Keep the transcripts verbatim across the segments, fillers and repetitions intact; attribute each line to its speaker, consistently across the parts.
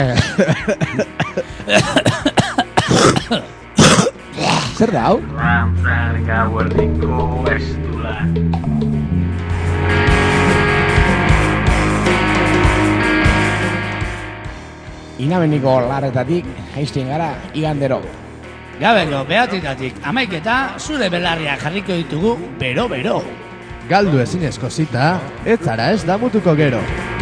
Speaker 1: Zer da hau?
Speaker 2: Rantzan gauerdiko estula.
Speaker 1: Inameniko larretatik jaisten gara igandero.
Speaker 3: Gabeko behatitatik amaiketa zure belarriak jarriko ditugu bero-bero.
Speaker 4: Galdu ezinezko zita, ez zara ez damutuko gero.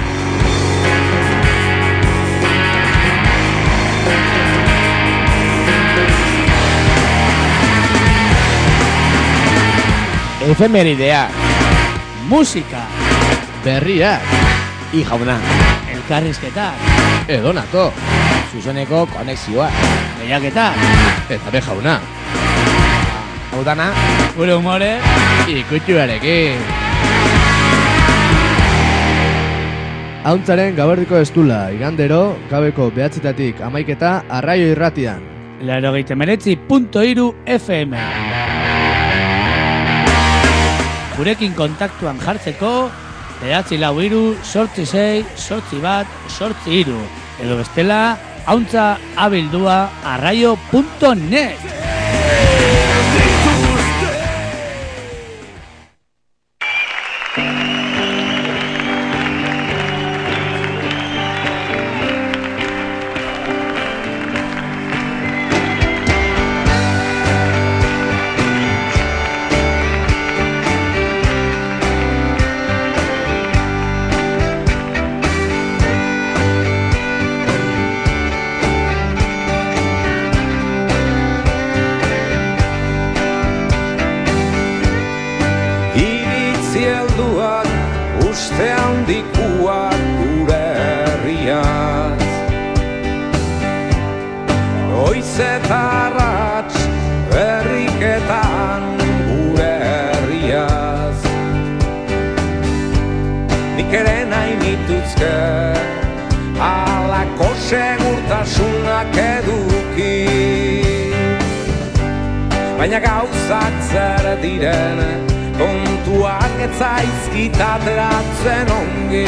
Speaker 1: Efemeridea,
Speaker 3: Musika,
Speaker 4: Berriak,
Speaker 1: i jauna,
Speaker 3: elkarrizketak,
Speaker 4: edonato,
Speaker 1: zuzeneko konexioa.
Speaker 3: lehiaketak,
Speaker 4: eta be jauna,
Speaker 1: Hau dana,
Speaker 3: gure humore,
Speaker 4: ikutxuarekin. Hauntzaren gaberdiko estula, igandero, gabeko behatzitatik amaiketa arraio irratian.
Speaker 3: laurogeita hemeretzi puntu hiru F M. Gurekin kontaktuan jartzeko, behatzi lau hiru, sortzi sei, sortzi bat, sortzi hiru. Edo bestela, hauntza abildua arraio punto net.
Speaker 5: Baina gauzak zer diren, kontuak ez zaizkit ateratzen ongi.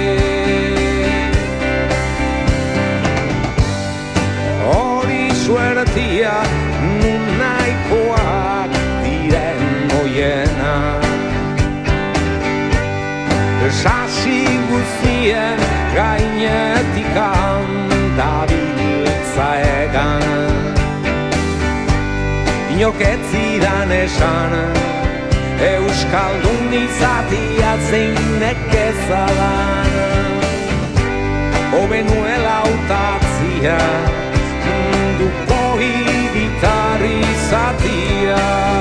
Speaker 5: Hori suertia, nun nahikoak diren goiena. Sasi guztien gainetik handabiltza egan. Inok ez zidan esan, euskaldun izatia zeinek ezadan. Hobe nuela hautatzia, munduko hiritar izatia.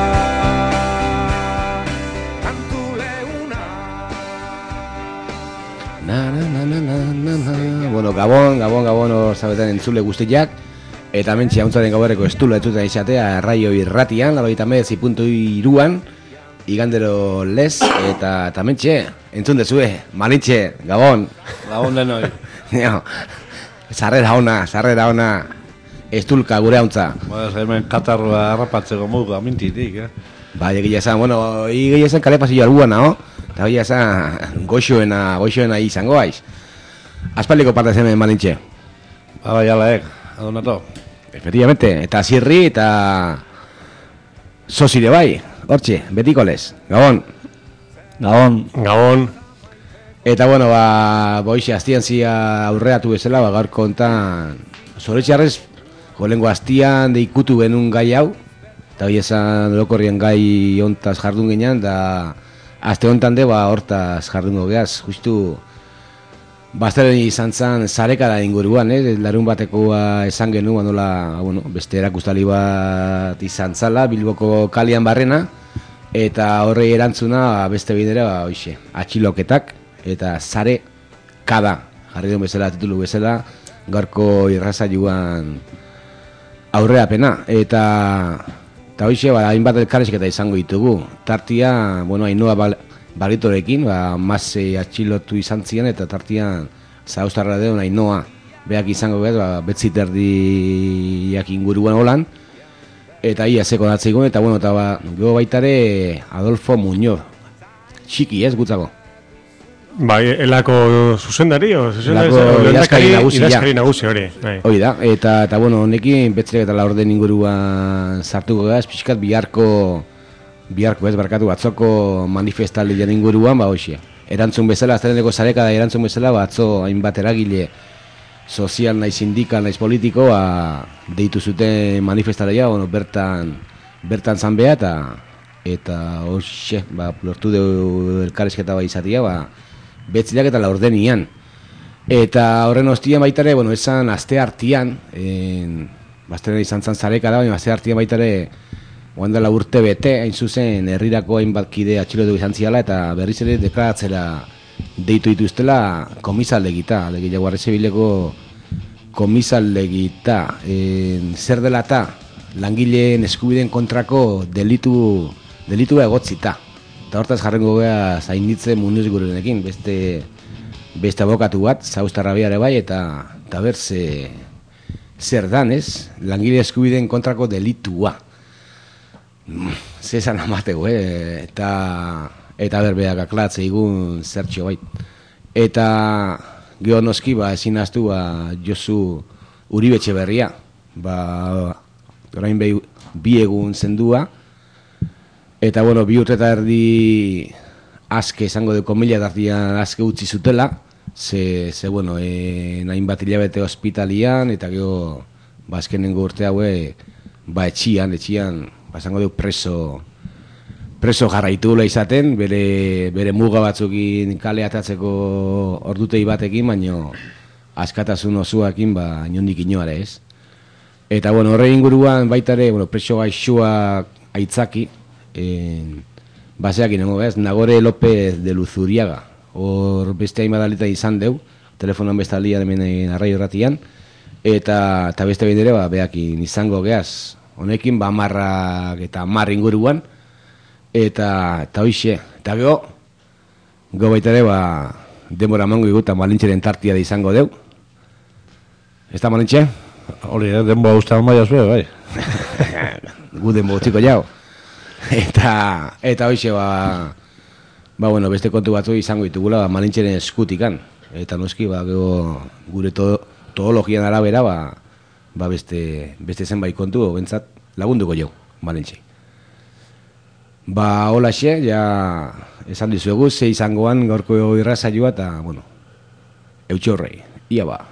Speaker 5: Kantu leuna.
Speaker 1: Na, na, na, na, na, na, na. Bueno, Gabon, Gabon, Gabon, osabetan entzule guztiak. Eta mentxe hauntzaren gaurreko estula etzutan izatea raio irratian, laurogeita hemeretzi puntu hiruan, igandero lez, eta, eta mentxe, entzun dezue, Maritxe, Gabon.
Speaker 6: Gabon denoi.
Speaker 1: No, sarrera ona, sarrera ona, estulka gure hauntza.
Speaker 6: Ba, hemen katarroa harrapatzeko mugu amintitik, eh?
Speaker 1: Ba, egia esan, bueno, egia esan kale pasillo alguan, no? Eta egia esan, goxoena, goxoena izango aiz. Aspaldiko parte zemen, Maritxe.
Speaker 6: Ba, bai, alaek, adonato.
Speaker 1: Efectivamente, eta zirri eta sosire bai, hortxe, betiko lez, Gabon.
Speaker 6: Gabon. Gabon.
Speaker 1: Eta bueno, ba, boixe, aztian zia aurreatu bezala, ba, gaur kontan, zoretxarrez, jolengo aztian deikutu genuen gai hau, eta hori esan lokorrien gai hontaz jardun ginen, da azte hontan de, ba, hortaz jardungo geaz, justu, Bastaren izan zen zarekada inguruan, eh? Larun batekoa esan genuen, nola, bueno, beste erakustali bat izan zala, Bilboko kalian barrena, eta horrei erantzuna beste bidera, ba, oixe, atxiloketak, eta zare kada, jarri duen bezala, titulu bezala, gaurko irraza joan aurreapena, eta eta oixe, ba, hainbat elkarrizketa izango ditugu, tartia, bueno, Ainhoa bal, Baritorekin, ba, maze atxilotu izan zian, eta tartian zauztarra deun Ainhoa beak izango behar, ba, betziterdiak inguruan holan, eta ia zeko datzeikun, eta bueno, eta ba, gero baitare Adolfo Muñoz, txiki ez gutzako?
Speaker 7: Bai, elako zuzendari, o zuzendari,
Speaker 1: Elako
Speaker 7: o
Speaker 1: idazkari nagusia.
Speaker 7: idazkari nagusi hori. Bai.
Speaker 1: Hoi da, eta, eta bueno, honekin betzerek eta laurden inguruan sartuko gaz, pixkat biharko, biharko ez, barkatu, atzoko manifestaldian inguruan, ba hoxia. Erantzun bezala, azteneko zareka da erantzun bezala, ba atzo hainbat eragile sozial naiz sindikal naiz politiko, ba, deitu zuten manifestalia, bueno, bertan, bertan zanbea, eta, eta hoxe, ba, lortu du elkarrizketa bai izatia, ba, betzilak eta laurdenian. Eta horren ostian baitare, bueno, esan aste artian, en, basteren izan zan zareka da, baina aste artian baitare, oan dela urte bete, hain zuzen, herrirako hainbat kide atxilotu izan ziala, eta berriz ere deklaratzera deitu dituztela komisaldegita, lege Jaguarre Zibileko komisaldegita, en, zer dela eta langileen eskubideen kontrako delitu, delitua egotzita. Eta hortaz jarrengo geha zainitze munuz gurenekin, beste, beste abokatu bat, zauztarra biare bai, eta, eta ber, ze, zer dan, ez? Langile eskubideen kontrako delitua. Zezan amatego, eh? Eta, eta berbeak aklatze igun zertxo bait. Eta geho noski, ba, ezin aztu, ba, Josu Uribetxe berria, ba, orain behi, bi egun zendua, eta, bueno, bi urte eta erdi azke esango duko mila dartian azke utzi zutela, ze, ze bueno, e, nahin bat hilabete hospitalian, eta gero, ba, azkenengo urte haue, ba, etxian, etxian, ba, esango dugu preso, preso jarraitula izaten, bere, bere muga batzukin kale atatzeko ordutei batekin, baino askatasun osuakin, ba, inondik inoare ez. Eta, bueno, horre inguruan baitare, bueno, preso gaixuak aitzaki, En, baseak inengo bez, Nagore López de Luzuriaga, hor beste hain badalita izan deu, telefonoan beste aldian hemen arraio erratian, eta, eta beste behin ere, ba, behakin izango geaz, honekin, ba, marrak eta mar inguruan, eta, eta hoixe, eta geho, go baita ere, ba, denbora mango iguta Malintxeren tartia da izango deu, ez da Malintxe?
Speaker 6: Hori, eh, denboa ustean baiaz be, bai.
Speaker 1: Gu denbo txiko jau. Eta, eta hoixe, ba, ba, bueno, beste kontu batzu izango ditugula, ba, Malintxeren eskutikan. Eta noski, ba, gero, gure to, teologian arabera, ba, ba beste, beste zenbait kontu, bentsat lagunduko jo, Malintxe. Ba, holaxe, ja, esan dizuegu, ze izangoan gaurko irrasaioa, eta, bueno, eutxo horrei, ia ba.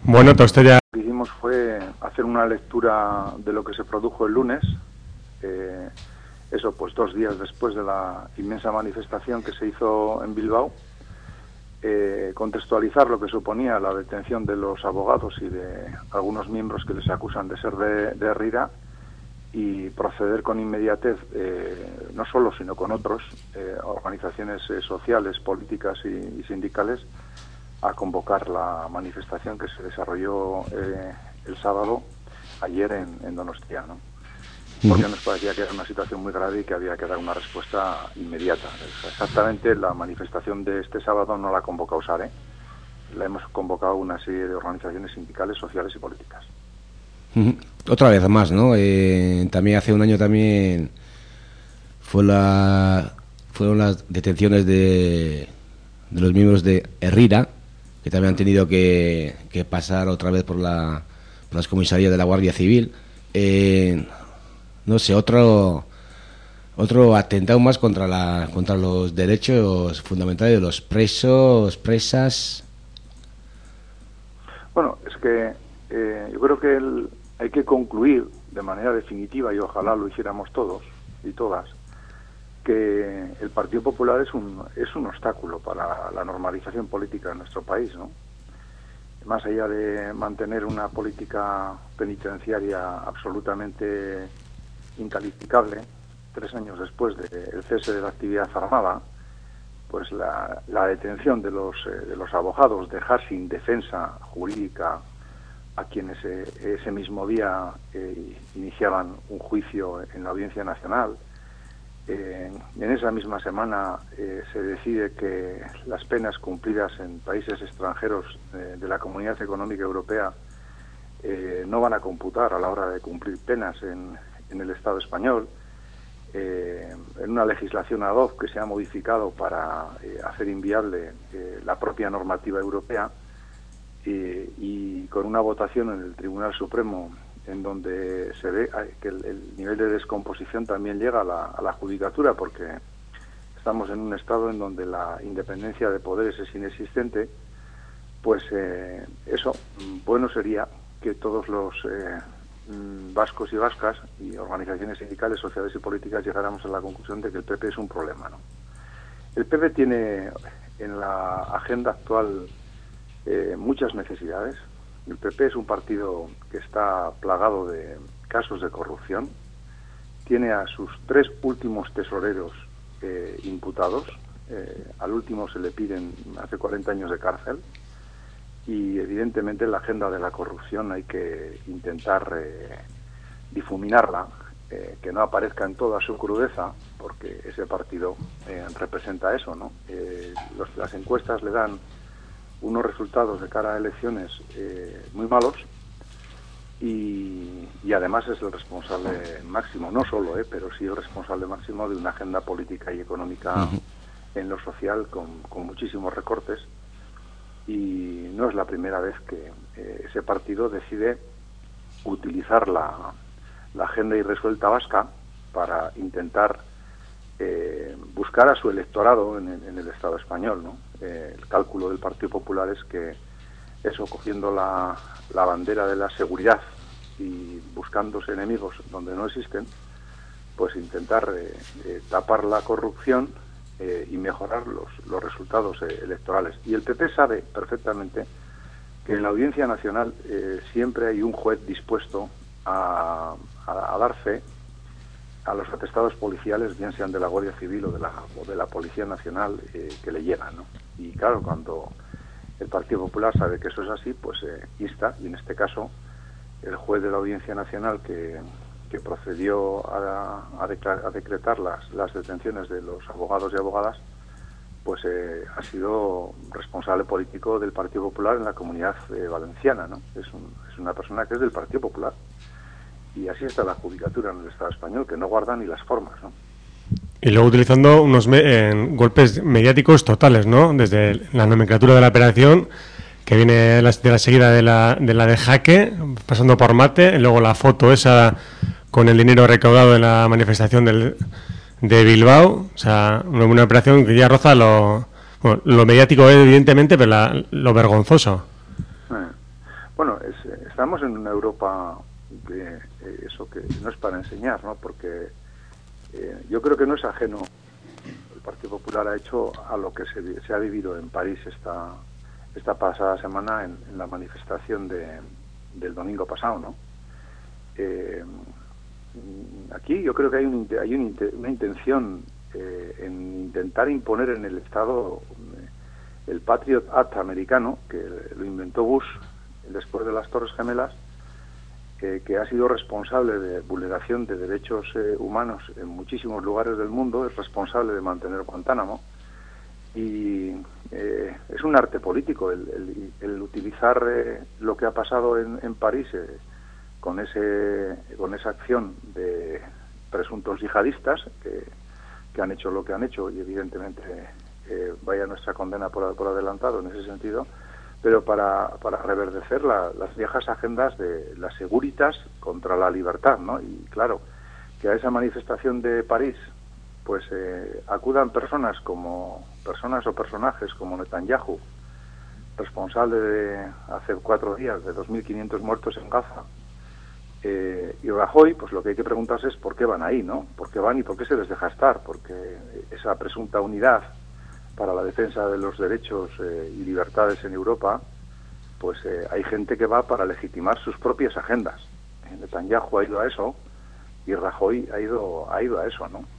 Speaker 7: Bueno, to usted ya...
Speaker 8: Lo que hicimos fue hacer una lectura de lo que se produjo el lunes, eh, eso pues dos días después de la inmensa manifestación que se hizo en Bilbao, eh, contextualizar lo que suponía la detención de los abogados y de algunos miembros que les acusan de ser de, de Herrira, y proceder con inmediatez, eh, no solo, sino con otros, eh, organizaciones eh, sociales, políticas y, y sindicales, a convocar la manifestación que se desarrolló eh, el sábado, ayer en, en Donostia, ¿no? Porque nos parecía que era una situación muy grave y que había que dar una respuesta inmediata. Exactamente la manifestación de este sábado no la ha convocado SARE, la hemos convocado una serie de organizaciones sindicales, sociales y políticas.
Speaker 1: Uh-huh. Otra vez más, ¿no? Eh, también hace un año también fue la fueron las detenciones de, de los miembros de Herrira, que también han tenido que, que pasar otra vez por, la, por las comisarías de la Guardia Civil. Eh, no sé, otro otro atentado más contra la contra los derechos fundamentales de los presos, presas.
Speaker 8: Bueno, es que eh, yo creo que el hay que concluir de manera definitiva, y ojalá lo hiciéramos todos y todas, que el Partido Popular es un es un obstáculo para la normalización política de nuestro país, ¿no? Más allá de mantener una política penitenciaria absolutamente incalificable, tres años después del cese de la actividad armada, pues la, la detención de los eh, de los abogados, dejar sin defensa jurídica a quienes eh, ese mismo día eh, iniciaban un juicio en la Audiencia Nacional. Eh, en esa misma semana eh, se decide que las penas cumplidas en países extranjeros eh, de la Comunidad Económica Europea eh, no van a computar a la hora de cumplir penas en, en el Estado español. Eh, en una legislación ad hoc que se ha modificado para eh, hacer inviable eh, la propia normativa europea. Y, y con una votación en el Tribunal Supremo en donde se ve que el, el nivel de descomposición también llega a la, a la judicatura, porque estamos en un estado en donde la independencia de poderes es inexistente, pues eh, eso, bueno sería que todos los eh, vascos y vascas y organizaciones sindicales, sociales y políticas llegáramos a la conclusión de que el P P es un problema, ¿no? El P P tiene en la agenda actual Eh, muchas necesidades. El P P es un partido que está plagado de casos de corrupción, tiene a sus tres últimos tesoreros eh, imputados, eh, al último se le piden hace cuarenta años de cárcel, y evidentemente la agenda de la corrupción hay que intentar eh, difuminarla, eh, que no aparezca en toda su crudeza, porque ese partido eh, representa eso, ¿no? Eh, los, las encuestas le dan unos resultados de cara a elecciones eh, muy malos, y, y además es el responsable máximo, no solo, eh, pero sí el responsable máximo de una agenda política y económica uh-huh. en lo social con, con muchísimos recortes, y no es la primera vez que eh, ese partido decide utilizar la, la agenda irresuelta vasca para intentar Eh, buscar a su electorado en, en el Estado español, ¿no? Eh, el cálculo del Partido Popular es que eso, cogiendo la, la bandera de la seguridad y buscándose enemigos donde no existen, pues intentar eh, eh, tapar la corrupción eh, y mejorar los, los resultados eh, electorales. Y el P P sabe perfectamente que en la Audiencia Nacional eh, siempre hay un juez dispuesto a, a, a dar fe a los atestados policiales, bien sean de la Guardia Civil o de la, o de la Policía Nacional, eh, que le llegan, ¿no? Y claro, cuando el Partido Popular sabe que eso es así, pues eh, insta, y en este caso el juez de la Audiencia Nacional que, que procedió a, a, declarar, a decretar las, las detenciones de los abogados y abogadas, pues eh, ha sido responsable político del Partido Popular en la Comunidad eh, Valenciana, ¿no? Es, un, es una persona que es del Partido Popular. Y así está la judicatura en el Estado español, que no guarda ni las formas, ¿no?
Speaker 7: Y luego utilizando unos me eh, golpes mediáticos totales, ¿no? Desde la nomenclatura de la operación, que viene de la, de la seguida de la, de la de Jaque, pasando por Mate, y luego la foto esa con el dinero recaudado en la manifestación del, de Bilbao. O sea, una, una operación que ya roza lo, bueno, lo mediático, evidentemente, pero la, lo vergonzoso.
Speaker 8: Eh. Bueno, es, estamos en una Europa que eh, eso que no es para enseñar, ¿no? Porque eh, yo creo que no es ajeno el Partido Popular ha hecho a lo que se, se ha vivido en París esta esta pasada semana en, en la manifestación de, del domingo pasado, ¿no? Eh, aquí yo creo que hay, un, hay un, una intención eh, en intentar imponer en el Estado eh, el Patriot Act americano, que lo inventó Bush después de las Torres Gemelas, eh, que ha sido responsable de vulneración de derechos eh, humanos en muchísimos lugares del mundo, es responsable de mantener Guantánamo, y eh, es un arte político el, el, el utilizar eh, lo que ha pasado en, en París eh, con ese con esa acción de presuntos yihadistas que, que han hecho lo que han hecho, y evidentemente eh, vaya nuestra condena por, por adelantado en ese sentido, pero para, para reverdecer la, las viejas agendas de las Seguritas contra la libertad, ¿no? Y claro, que a esa manifestación de París pues eh, acudan personas como personas o personajes como Netanyahu, responsable de hace cuatro días de dos mil quinientos muertos en Gaza, eh, y Rajoy, pues lo que hay que preguntarse es por qué van ahí, ¿no? ¿Por qué van y por qué se les deja estar? Porque esa presunta unidad para la defensa de los derechos eh, y libertades en Europa, pues eh, hay gente que va para legitimar sus propias agendas. Eh, Netanyahu ha ido a eso y Rajoy ha ido ha ido a eso, ¿no?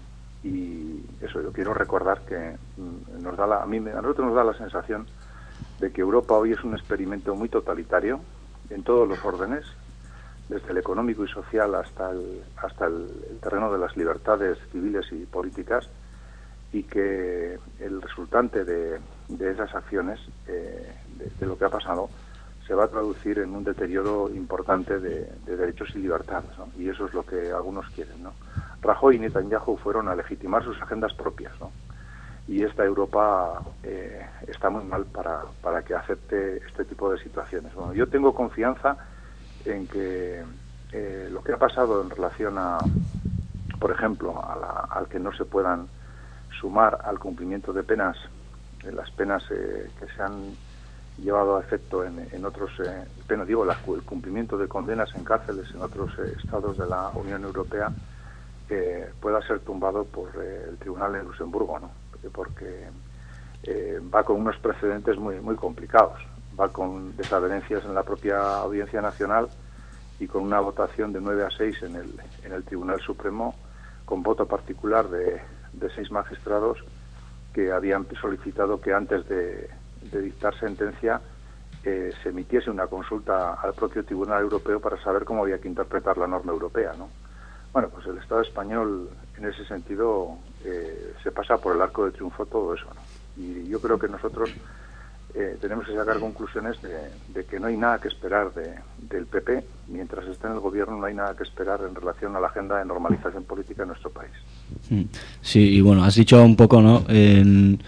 Speaker 8: Y eso, yo quiero recordar que mm, nos da la, a mí a nosotros nos da la sensación de que Europa hoy es un experimento muy totalitario en todos los órdenes, desde el económico y social hasta el hasta el, el terreno de las libertades civiles y políticas, y que el resultante de, de esas acciones, eh, de, de lo que ha pasado, se va a traducir en un deterioro importante de, de derechos y libertades, ¿no? Y eso es lo que algunos quieren, ¿no? Rajoy y Netanyahu fueron a legitimar sus agendas propias, ¿no? Y esta Europa eh, está muy mal para, para que acepte este tipo de situaciones. Bueno, yo tengo confianza en que eh, lo que ha pasado en relación a, por ejemplo, a la, al que no se puedan sumar al cumplimiento de penas, de las penas eh, que se han llevado a efecto en, en otros, eh, pena, digo, la, el cumplimiento de condenas en cárceles en otros eh, estados de la Unión Europea, eh, pueda ser tumbado por eh, el Tribunal de Luxemburgo, ¿no? Porque eh, va con unos precedentes muy muy complicados, va con desavenencias en la propia Audiencia Nacional y con una votación de nueve a seis en el, en el Tribunal Supremo, con voto particular de de seis magistrados que habían solicitado que antes de, de dictar sentencia eh, se emitiese una consulta al propio Tribunal Europeo para saber cómo había que interpretar la norma europea, ¿no? Bueno, pues el Estado español en ese sentido eh, se pasa por el arco de triunfo todo eso, ¿no? Y yo creo que nosotros eh, tenemos que sacar conclusiones de, de que no hay nada que esperar de, del P P, mientras esté en el gobierno no hay nada que esperar en relación a la agenda de normalización política en nuestro país.
Speaker 9: Sí, y bueno, has dicho un poco, ¿no?, en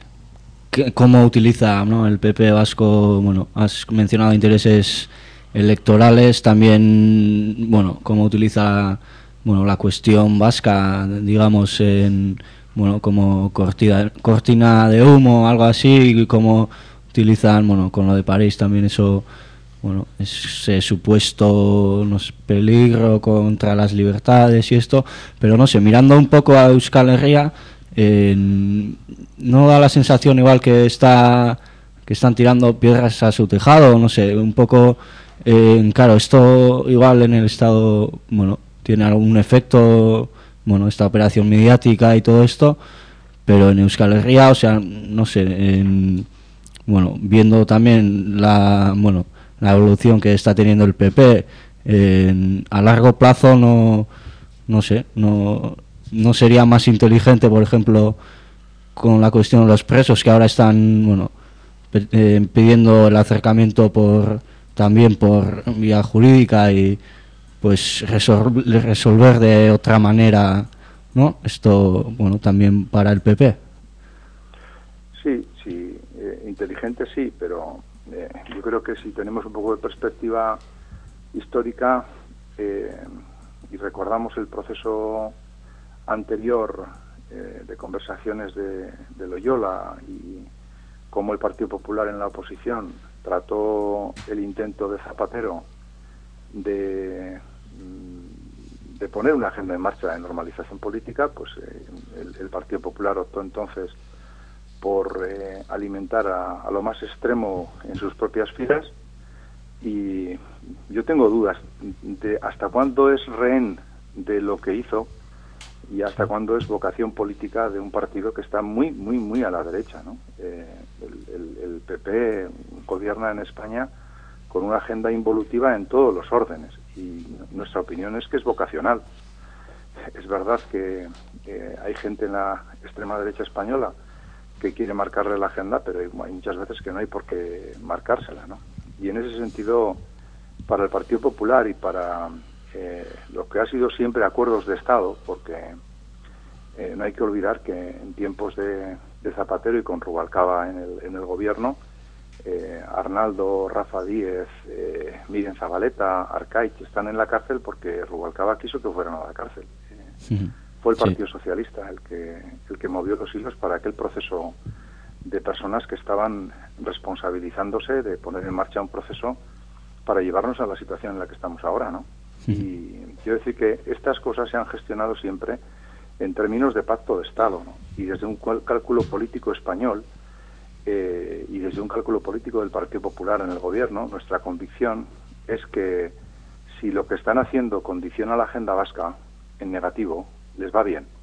Speaker 9: que, cómo utiliza, ¿no?, el P P vasco. Bueno, has mencionado intereses electorales, también, bueno, cómo utiliza, bueno, la cuestión vasca, digamos, en, bueno, como cortina, cortina de humo, algo así, y cómo utilizan, bueno, con lo de París también eso, bueno, ese supuesto, no sé, peligro contra las libertades y esto, pero no sé, mirando un poco a Euskal Herria, eh, no da la sensación igual que está que están tirando piedras a su tejado, no sé, un poco, eh, claro, esto igual en el Estado, bueno, tiene algún efecto, bueno, esta operación mediática y todo esto, pero en Euskal Herria, o sea, no sé, en, bueno, viendo también la, bueno, la evolución que está teniendo el P P, eh, a largo plazo no no sé, no no sería más inteligente, por ejemplo, con la cuestión de los presos, que ahora están, bueno, eh, pidiendo el acercamiento por también por vía jurídica, y pues resol- resolver de otra manera, ¿no? Esto, bueno, también para el P P.
Speaker 8: Sí, sí, eh, inteligente sí, pero Eh, yo creo que si tenemos un poco de perspectiva histórica eh, y recordamos el proceso anterior eh, de conversaciones de, de Loyola y cómo el Partido Popular en la oposición trató el intento de Zapatero de, de poner una agenda en marcha de normalización política, pues eh, el, el Partido Popular optó entonces por eh, alimentar a, a lo más extremo en sus propias filas, y yo tengo dudas de hasta cuándo es rehén de lo que hizo y hasta cuándo es vocación política de un partido que está muy, muy, muy a la derecha, ¿no? Eh, el, el, el P P gobierna en España con una agenda involutiva en todos los órdenes, y nuestra opinión es que es vocacional. Es verdad que eh, hay gente en la extrema derecha española que quiere marcarle la agenda, pero hay, hay muchas veces que no hay por qué marcársela, ¿no? Y en ese sentido, para el Partido Popular y para eh, lo que ha sido siempre acuerdos de Estado, porque eh, no hay que olvidar que en tiempos de, de Zapatero y con Rubalcaba en el, en el gobierno, eh, Arnaldo, Rafa Díez, eh, Miriam Zabaleta, Arcaich están en la cárcel porque Rubalcaba quiso que fueran a la cárcel. Eh, sí. Fue el Partido sí. Socialista el que, el que movió los hilos para aquel proceso de personas que estaban responsabilizándose de poner en marcha un proceso para llevarnos a la situación en la que estamos ahora, ¿no? Sí. Y quiero decir que estas cosas se han gestionado siempre en términos de pacto de Estado, ¿no? Y desde un cálculo político español eh, y desde un cálculo político del Partido Popular en el gobierno, nuestra convicción es que si lo que están haciendo condiciona la agenda vasca en negativo, les va bien.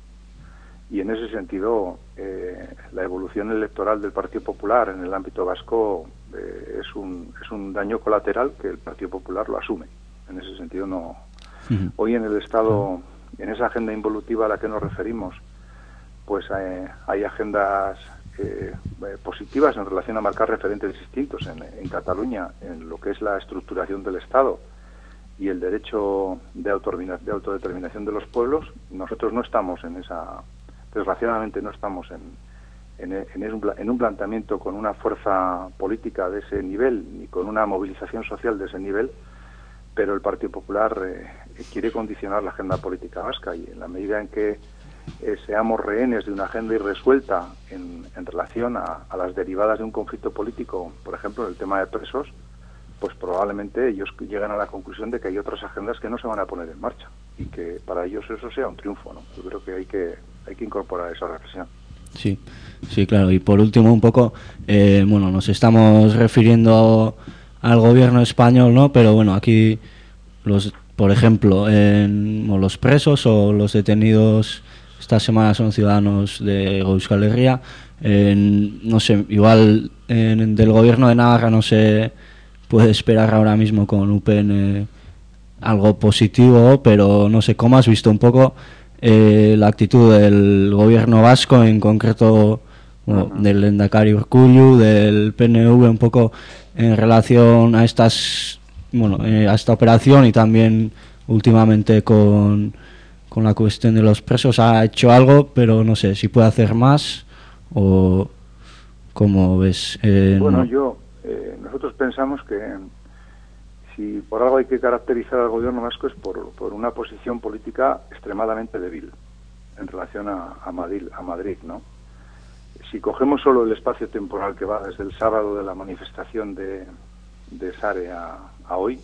Speaker 8: Y en ese sentido, eh, la evolución electoral del Partido Popular en el ámbito vasco eh, es un es un daño colateral que el Partido Popular lo asume. En ese sentido, no. Uh-huh. Hoy en el Estado, en esa agenda involutiva a la que nos referimos, pues eh, hay agendas eh, positivas en relación a marcar referentes distintos en, en Cataluña, en lo que es la estructuración del Estado y el derecho de, de autodeterminación de los pueblos. Nosotros no estamos en esa... Desgraciadamente no estamos en, en, en, un, en un planteamiento con una fuerza política de ese nivel ni con una movilización social de ese nivel, pero el Partido Popular eh, quiere condicionar la agenda política vasca, y en la medida en que eh, seamos rehenes de una agenda irresuelta en, en relación a, a las derivadas de un conflicto político, por ejemplo en el tema de presos, pues probablemente ellos lleguen a la conclusión de que hay otras agendas que no se van a poner en marcha y que para ellos eso sea un triunfo, ¿no? Yo creo que hay que hay que incorporar esa reflexión.
Speaker 9: Sí, sí, claro. Y por último, un poco, eh, bueno, nos estamos refiriendo al gobierno español, ¿no? Pero bueno, aquí, los, por ejemplo, en, o los presos o los detenidos esta semana son ciudadanos de Euskal Herria. En, no sé, igual en, del gobierno de Navarra no se puede esperar ahora mismo con U P N algo positivo, pero no sé, ¿cómo has visto un poco Eh, la actitud del gobierno vasco, en concreto bueno, uh-huh. del Lehendakari Urkullu, del P N V, un poco en relación a estas bueno eh, a esta operación, y también últimamente con, con la cuestión de los presos? Ha hecho algo, pero no sé si puede hacer más, o cómo ves. Eh,
Speaker 8: bueno,
Speaker 9: no.
Speaker 8: yo eh, nosotros pensamos que si por algo hay que caracterizar al gobierno vasco es por, por una posición política extremadamente débil en relación a, a Madrid, a Madrid, ¿no? Si cogemos solo el espacio temporal que va desde el sábado de la manifestación de, de Sare a, a hoy,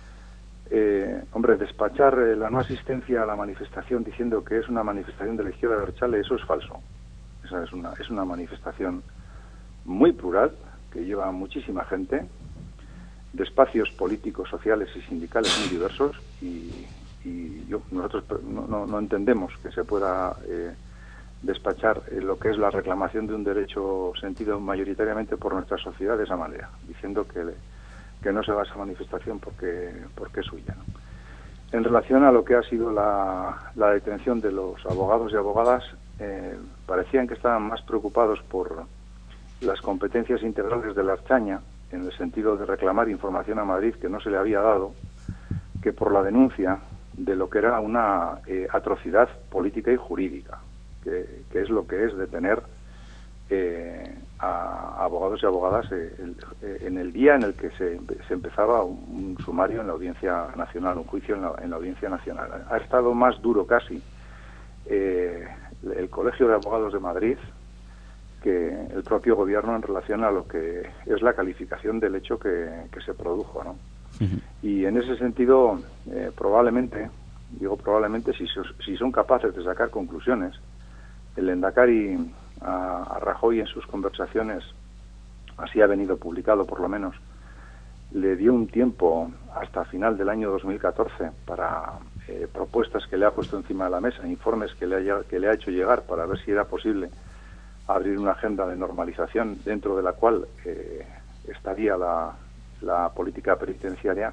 Speaker 8: eh, hombre, despachar eh, la no asistencia a la manifestación diciendo que es una manifestación de la izquierda abertzale, eso es falso. Esa es una, es una manifestación muy plural, que lleva muchísima gente, de espacios políticos, sociales y sindicales muy diversos, y, y yo, nosotros no, no, no entendemos que se pueda eh, despachar eh, lo que es la reclamación de un derecho sentido mayoritariamente por nuestra sociedad de esa manera, diciendo que, que no se va a esa manifestación porque, porque es suya, ¿no? En relación a lo que ha sido la, la detención de los abogados y abogadas, eh, parecían que estaban más preocupados por las competencias integrales de la Ertzaintza, en el sentido de reclamar información a Madrid que no se le había dado, que por la denuncia de lo que era una eh, atrocidad política y jurídica, que, que es lo que es detener eh, a, a abogados y abogadas eh, el, eh, en el día en el que se, se empezaba un, un sumario en la Audiencia Nacional, un juicio en la, en la Audiencia Nacional. Ha estado más duro casi eh, el Colegio de Abogados de Madrid que el propio gobierno en relación a lo que es la calificación del hecho que, que se produjo, ¿no? Uh-huh. Y en ese sentido, eh, probablemente, digo probablemente, si, si son capaces de sacar conclusiones, el Lehendakari a, a Rajoy en sus conversaciones, así ha venido publicado por lo menos, le dio un tiempo hasta final del año dos mil catorce para eh, propuestas que le ha puesto encima de la mesa, informes que le, haya, que le ha hecho llegar para ver si era posible abrir una agenda de normalización dentro de la cual eh, estaría la, la política penitenciaria,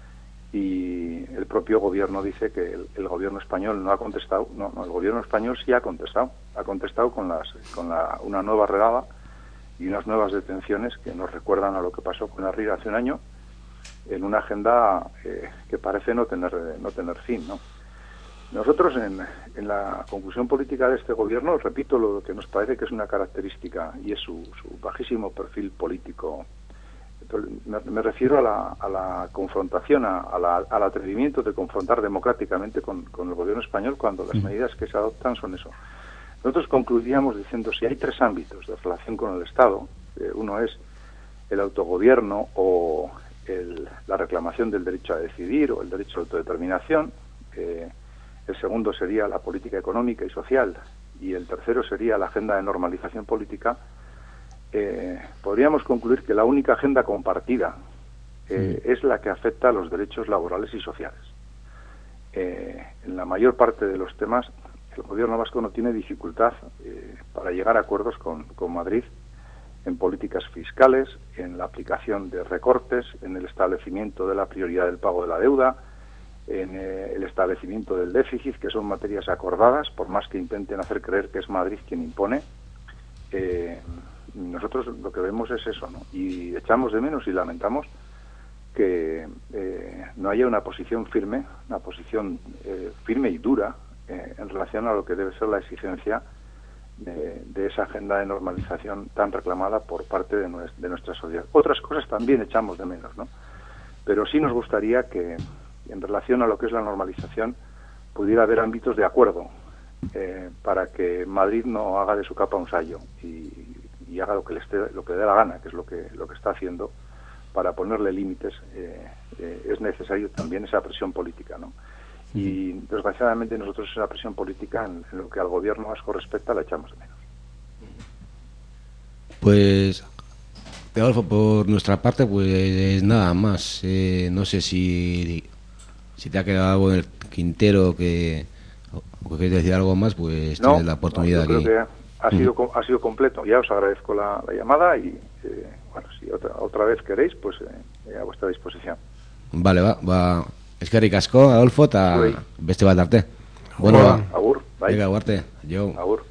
Speaker 8: y el propio gobierno dice que el, el gobierno español no ha contestado. No, no, el gobierno español sí ha contestado, ha contestado con, las, con la, una nueva redada y unas nuevas detenciones que nos recuerdan a lo que pasó con la R I R hace un año, en una agenda eh, que parece no tener no tener fin, ¿no? Nosotros en, en la conclusión política de este gobierno, repito lo que nos parece que es una característica, y es su, su bajísimo perfil político. Me, me refiero a la, a la confrontación, a, a la, al atrevimiento de confrontar democráticamente con, con el gobierno español cuando las medidas que se adoptan son eso. Nosotros concluiríamos diciendo, si hay tres ámbitos de relación con el Estado, eh, uno es el autogobierno o el, la reclamación del derecho a decidir o el derecho a autodeterminación, eh, el segundo sería la política económica y social, y el tercero sería la agenda de normalización política. Eh, podríamos concluir que la única agenda compartida eh, sí. es la que afecta a los derechos laborales y sociales. Eh, en la mayor parte de los temas, el gobierno vasco no tiene dificultad eh, para llegar a acuerdos con, con Madrid en políticas fiscales, en la aplicación de recortes, en el establecimiento de la prioridad del pago de la deuda, en eh, el establecimiento del déficit, que son materias acordadas, por más que intenten hacer creer que es Madrid quien impone. Eh, nosotros lo que vemos es eso, ¿no? Y echamos de menos y lamentamos que eh, no haya una posición firme, una posición eh, firme y dura eh, en relación a lo que debe ser la exigencia de, de esa agenda de normalización tan reclamada por parte de, nuestra, de nuestra sociedad. Otras cosas también echamos de menos, ¿no? Pero sí nos gustaría que, en relación a lo que es la normalización, pudiera haber ámbitos de acuerdo eh, para que Madrid no haga de su capa un sayo y, y haga lo que le esté, lo que le dé la gana, que es lo que lo que está haciendo. Para ponerle límites eh, eh, es necesario también esa presión política, ¿no? Y desgraciadamente nosotros esa presión política en, en lo que al gobierno vasco respecta la echamos de menos.
Speaker 1: Pues, Adolfo, por nuestra parte, pues nada más. Eh, no sé si si te ha quedado algo en el quintero que o que quieres decir algo más, pues
Speaker 8: no,
Speaker 1: tienes la oportunidad
Speaker 8: no, yo
Speaker 1: aquí.
Speaker 8: Creo que ha sido mm. ha sido completo. Ya os agradezco la, la llamada y eh, bueno, si otra otra vez queréis, pues eh, a vuestra disposición.
Speaker 1: Vale, va, va. Eskerrik asko, Adolfo, eta beste bat arte. Bueno,
Speaker 8: Hola,
Speaker 1: va.
Speaker 8: Agur, bai.
Speaker 1: Venga, guarte. Yo.
Speaker 8: Agur.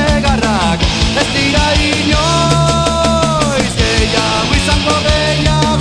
Speaker 10: Ez dira inoiz gehiago izango gehiago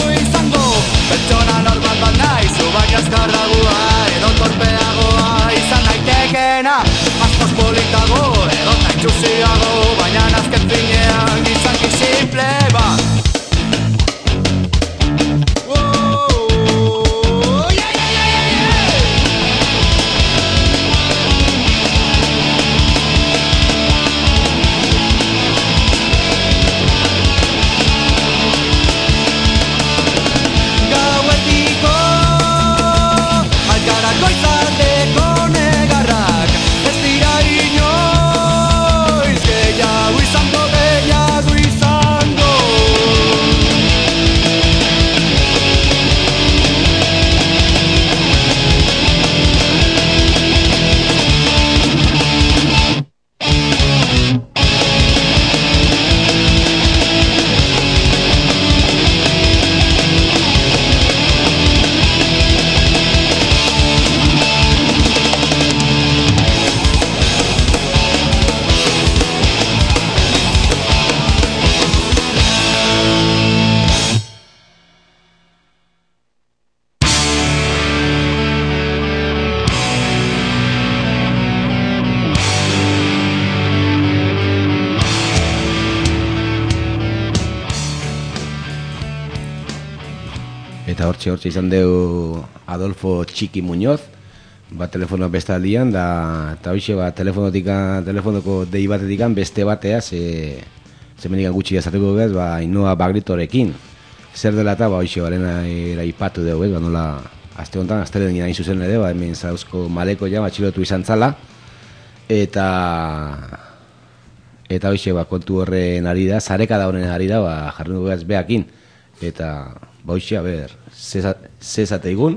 Speaker 1: eta hortxe hortxe izan deu Adolfo Txiki Muñoz, ba telefonoa bestaldian, da, eta hoxe, ba, telefonotikan, telefonoko dei batetikan beste batea, ze, ze menikan gutxi azateko bez, ba, Ainhoa Bagritorekin. Zer dela eta, ba, hoxe, ba, lehena ipatu dugu, ez, ba, nola, azte honetan, azte lehen hain zuzen ere, ba, hemen zauzko maleko ja, atxilotu izan zala, eta, eta hoxe, ba, kontu horren ari da, zareka da horren ari da, ba, jarri dugu ez behakin, eta, ba, hoxe, a ber, zezate igun.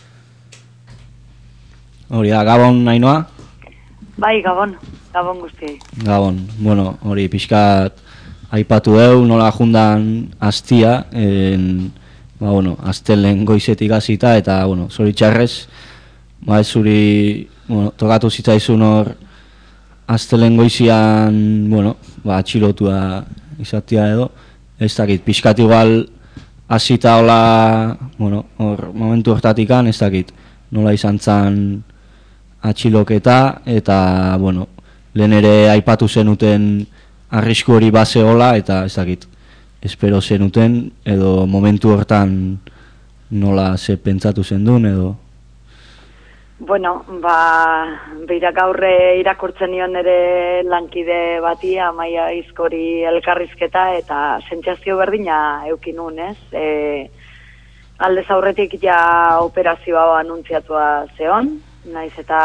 Speaker 9: Hori da, Gabon, Ainhoa?
Speaker 10: Bai, Gabon, Gabon guztiei.
Speaker 9: Gabon, bueno, hori pixkat aipatu eu, nola jundan astia, en, ba, bueno, astelen goizetik hasita eta, bueno, zoritxarrez, ba, ez zuri, bueno, tokatu zitzaizun hor astelen goizian, bueno, ba, atxilotua izatea edo, ez dakit, pixkat igual hasita hola, bueno, hor momentu hortatikan, ez dakit, nola izan zan atxiloketa, eta, bueno, lehen ere aipatu zenuten arrisku hori bazeola, eta ez dakit, espero zenuten, edo momentu hortan nola ze pentsatu zendun, edo?
Speaker 10: Bueno, ba, beira gaurre irakurtzen nion ere lankide bati, Amaia Izkori elkarrizketa, eta sentsazio berdina eukinun, ez? E, aldez aurretik ja operazioa anuntziatua zeon, naiz eta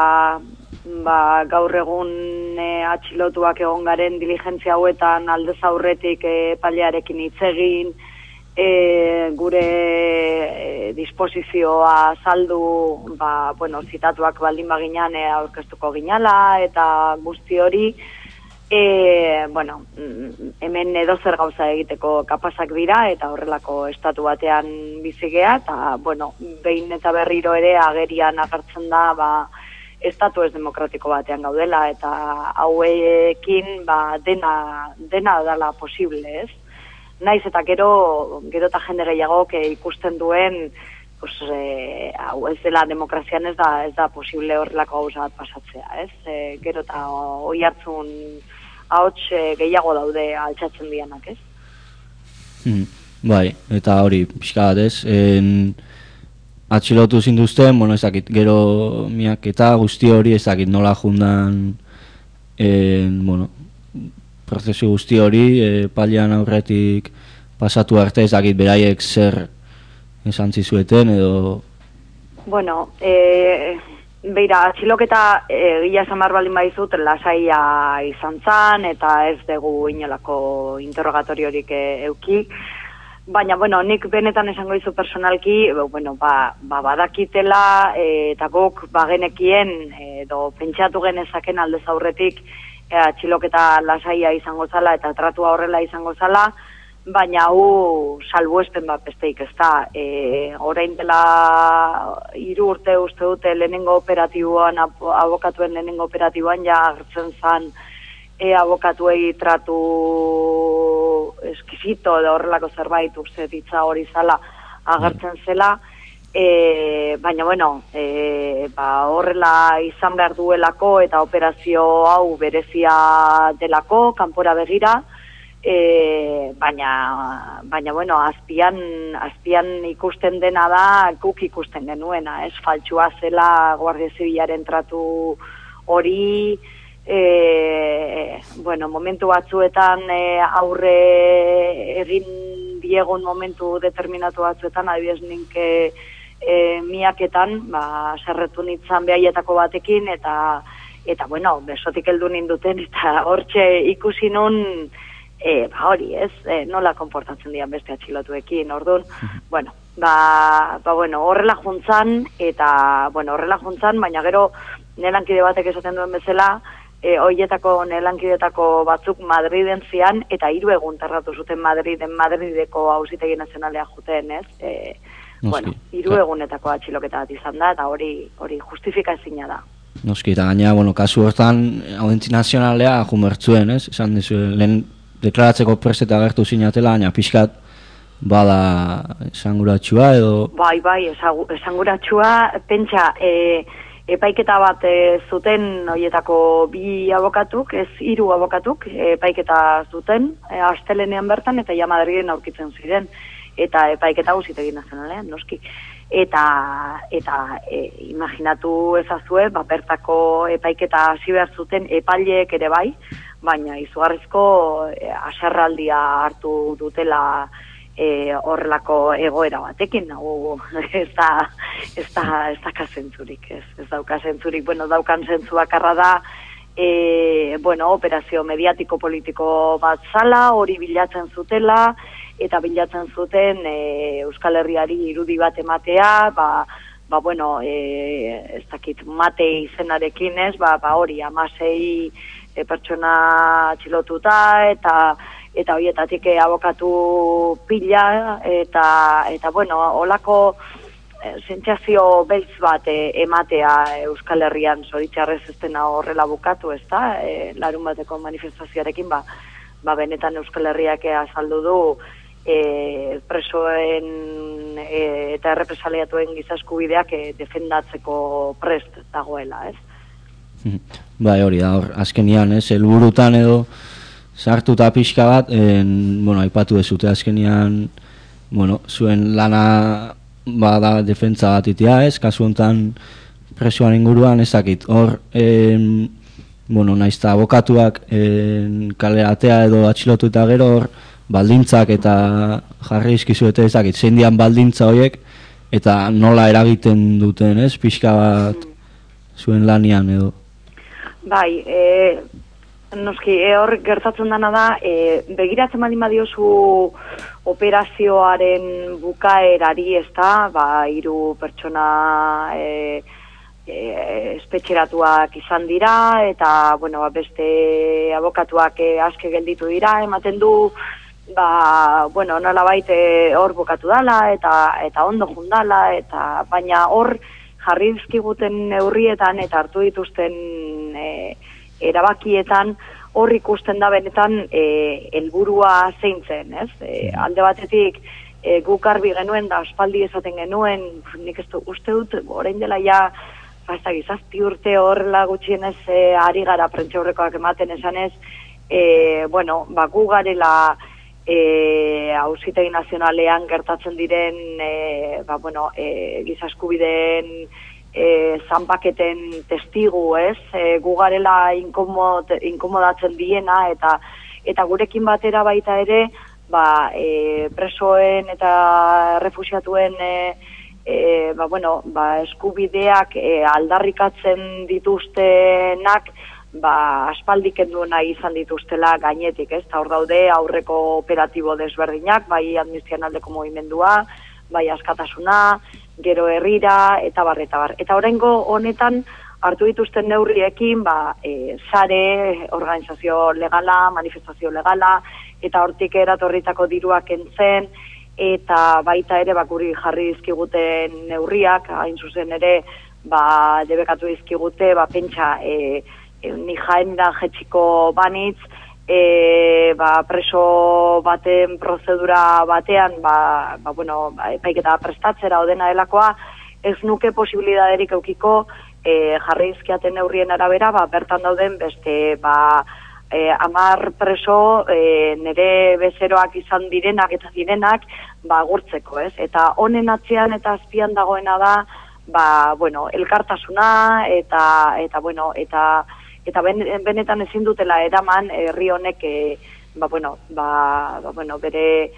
Speaker 10: ba, gaur egun e, atxilotuak egon garen diligentzia hauetan aldez aurretik e, epailearekin hitz egin, e, gure e, disposizioa saldu, ba, bueno, zitatuak baldin baginan e, aurkeztuko ginala, eta guzti hori, e, bueno, hemen edozer gauza egiteko kapazak dira, eta horrelako estatu batean bizigea, eta, bueno, behin eta berriro ere agerian agertzen da, ba, estatu ez demokratiko batean gaudela, eta hauekin ba, dena, dena dala posible, ez? Naiz eta gero, gero eta jende gehiagok ikusten duen, pues, e, hau ez dela demokrazian ez da, ez da posible horrelako gauza bat pasatzea, ez? E, gero eta oi hartzun ahots e, gehiago daude altxatzen dianak, ez?
Speaker 9: Hmm, bai, eta hori, pixka bat, ez? En... atxilotu zinduzten, bueno, ez dakit, gero miak eta guzti hori, ez dakit, nola jundan, en, bueno, prozesu guzti hori, e, palian aurretik pasatu arte, ez dakit, beraiek zer esan zizueten, edo...
Speaker 10: Bueno, e, beira, atxiloketa e, gila samar baldin baizut, lasaia izan zan, eta ez dugu inolako interrogatoriorik e, euki. Baina, bueno, nik benetan esango izu personalki, bueno, ba, ba badakitela e, eta guk bagenekien edo pentsatu genezaken aldez aurretik e, atxiloketa lasaia izango zala eta tratua horrela izango zala, baina hau salbuespen bat besteik ez da. E, orain dela hiru urte uste dute lehenengo operatiboan, abokatuen lehenengo operatiboan ja agertzen zan E, abokatuei tratu eskizito edo horrelako zerbait uste ditza hori zala agertzen zela, e, baina bueno, e, ba, horrela izan behar duelako eta operazio hau berezia delako, kanpora begira, e, baina, baina bueno, azpian, azpian ikusten dena da, guk ikusten genuena, ez, faltsua zela Guardia Zibilaren tratu hori, E, bueno, momentu batzuetan e, aurre egin diegon momentu determinatu batzuetan, adibidez nink e, e, miaketan, ba, serretu nintzen behaietako batekin, eta, eta bueno, besotik heldu ninduten, eta hortxe ikusi nun, e, ba hori, ez, e, nola konportatzen dian beste atxilotuekin, orduan, bueno, ba, ba bueno, horrela juntzan, eta, bueno, horrela juntzan, baina gero, nelankide batek esaten duen bezala, E, hoietako nelankidetako batzuk Madriden zian, eta hiru egun tarratu zuten Madriden, Madrideko auzitegi nazionalea juten, ez? E, bueno, hiru egunetako atxiloketa bat izan da, eta hori hori justifikazina da.
Speaker 9: Noski, eta gaina, bueno, kasu hortan, audientzi nazionalea jumertzuen, ez? Esan dizu, lehen deklaratzeko presteta agertu zinatela, baina pixkat bada esanguratsua edo...
Speaker 10: Bai, bai, esanguratsua, pentsa, e, epaiketa bat e, zuten horietako bi abokatuk, ez hiru abokatuk, epaiketa zuten, e, astelenean bertan eta ja Madriden aurkitzen ziren. eta epaiketa Auzitegi Nazionalean, noski. Eta, eta e, imaginatu ezazue, ba, bertako epaiketa hasi behar zuten epaileek ere bai, baina izugarrizko e, aserraldia hartu dutela e, horrelako egoera batekin, hau ez da, ez da, ez da zentzurik, ez, ez dauka zentzurik, bueno, daukan zentzu bakarra da, e, bueno, operazio mediatiko-politiko bat zala, hori bilatzen zutela, eta bilatzen zuten e, Euskal Herriari irudi bat ematea, ba, ba bueno, e, ez dakit mate izenarekin ez, ba, ba hori, amasei e, pertsona txilotuta, eta eta horietatik e, abokatu pila, eta, eta bueno, olako e, sentsazio beltz bat e, ematea Euskal Herrian, zoritxarrez ez dena horrela bukatu, ez da, e, larun bateko manifestazioarekin, ba, ba benetan Euskal Herriak azaldu du, E, presoen e, eta errepresaliatuen giza eskubideak e, defendatzeko prest dagoela, ez?
Speaker 9: Bai, hori da, hor, azkenian, ez, helburutan edo sartuta pixka bat, en, bueno, aipatu dezute azkenian, bueno, zuen lana bada defentsa bat itea, ez, kasu honetan presoan inguruan, ez dakit, hor, en, bueno, naizta abokatuak en, kaleratea edo atxilotu eta gero, hor, baldintzak eta jarri izkizuete ezakit, zein dian baldintza horiek eta nola eragiten duten, ez, pixka bat zuen lanian edo.
Speaker 10: Bai, e, noski, e, hor gertatzen dena da, e, begiratzen baldin badiozu operazioaren bukaerari, ez da, ba, hiru pertsona e, e, espetxeratuak izan dira, eta, bueno, beste abokatuak e, aske gelditu dira, ematen du, ba, bueno, nola baite hor bukatu dala, eta eta ondo jundala, eta baina hor jarri dizkiguten neurrietan eta hartu dituzten e, erabakietan hor ikusten da benetan e, helburua zein zen, ez? E, alde batetik e, guk arbi genuen da aspaldi esaten genuen, nik ez du, uste dut, orain dela ja, basta gizazti urte horrela gutxienez e, ari gara prentxaurrekoak ematen esanez, e, bueno, ba, gu garela E, Auzitegi Nazionalean gertatzen diren e, ba, bueno, e, giza eskubideen e, zanpaketen testigu, ez? E, gu garela inkomod, inkomodatzen diena eta eta gurekin batera baita ere ba, e, presoen eta refusiatuen e, e, ba, bueno, ba, eskubideak e, aldarrikatzen dituztenak ba, aspaldik endu nahi izan dituztela gainetik, ez? Ta hor daude aurreko operatibo desberdinak, bai amnistian aldeko movimendua, bai askatasuna, gero herrira, eta bar, eta bar. Eta oraingo honetan hartu dituzten neurriekin, ba, e, sare, organizazio legala, manifestazio legala, eta hortik eratorritako diruak entzen, eta baita ere bakuri jarri dizkiguten neurriak, hain zuzen ere, ba, debekatu dizkigute, ba, pentsa, e, E, ni jaenda jetxiko banitz, e, ba, preso baten prozedura batean, ba, ba, bueno, ba, epaiketa prestatzera odena delakoa, ez nuke posibilidaderik eukiko e, jarri izkiaten neurrien arabera, ba, bertan dauden beste ba, e, amar preso e, nire bezeroak izan direnak eta direnak ba, gurtzeko, ez? Eta honen atzean eta azpian dagoena da, ba, bueno, elkartasuna eta, eta, bueno, eta eta ben, benetan ezin dutela eraman herri honek e, ba, bueno, ba, ba, bueno, bere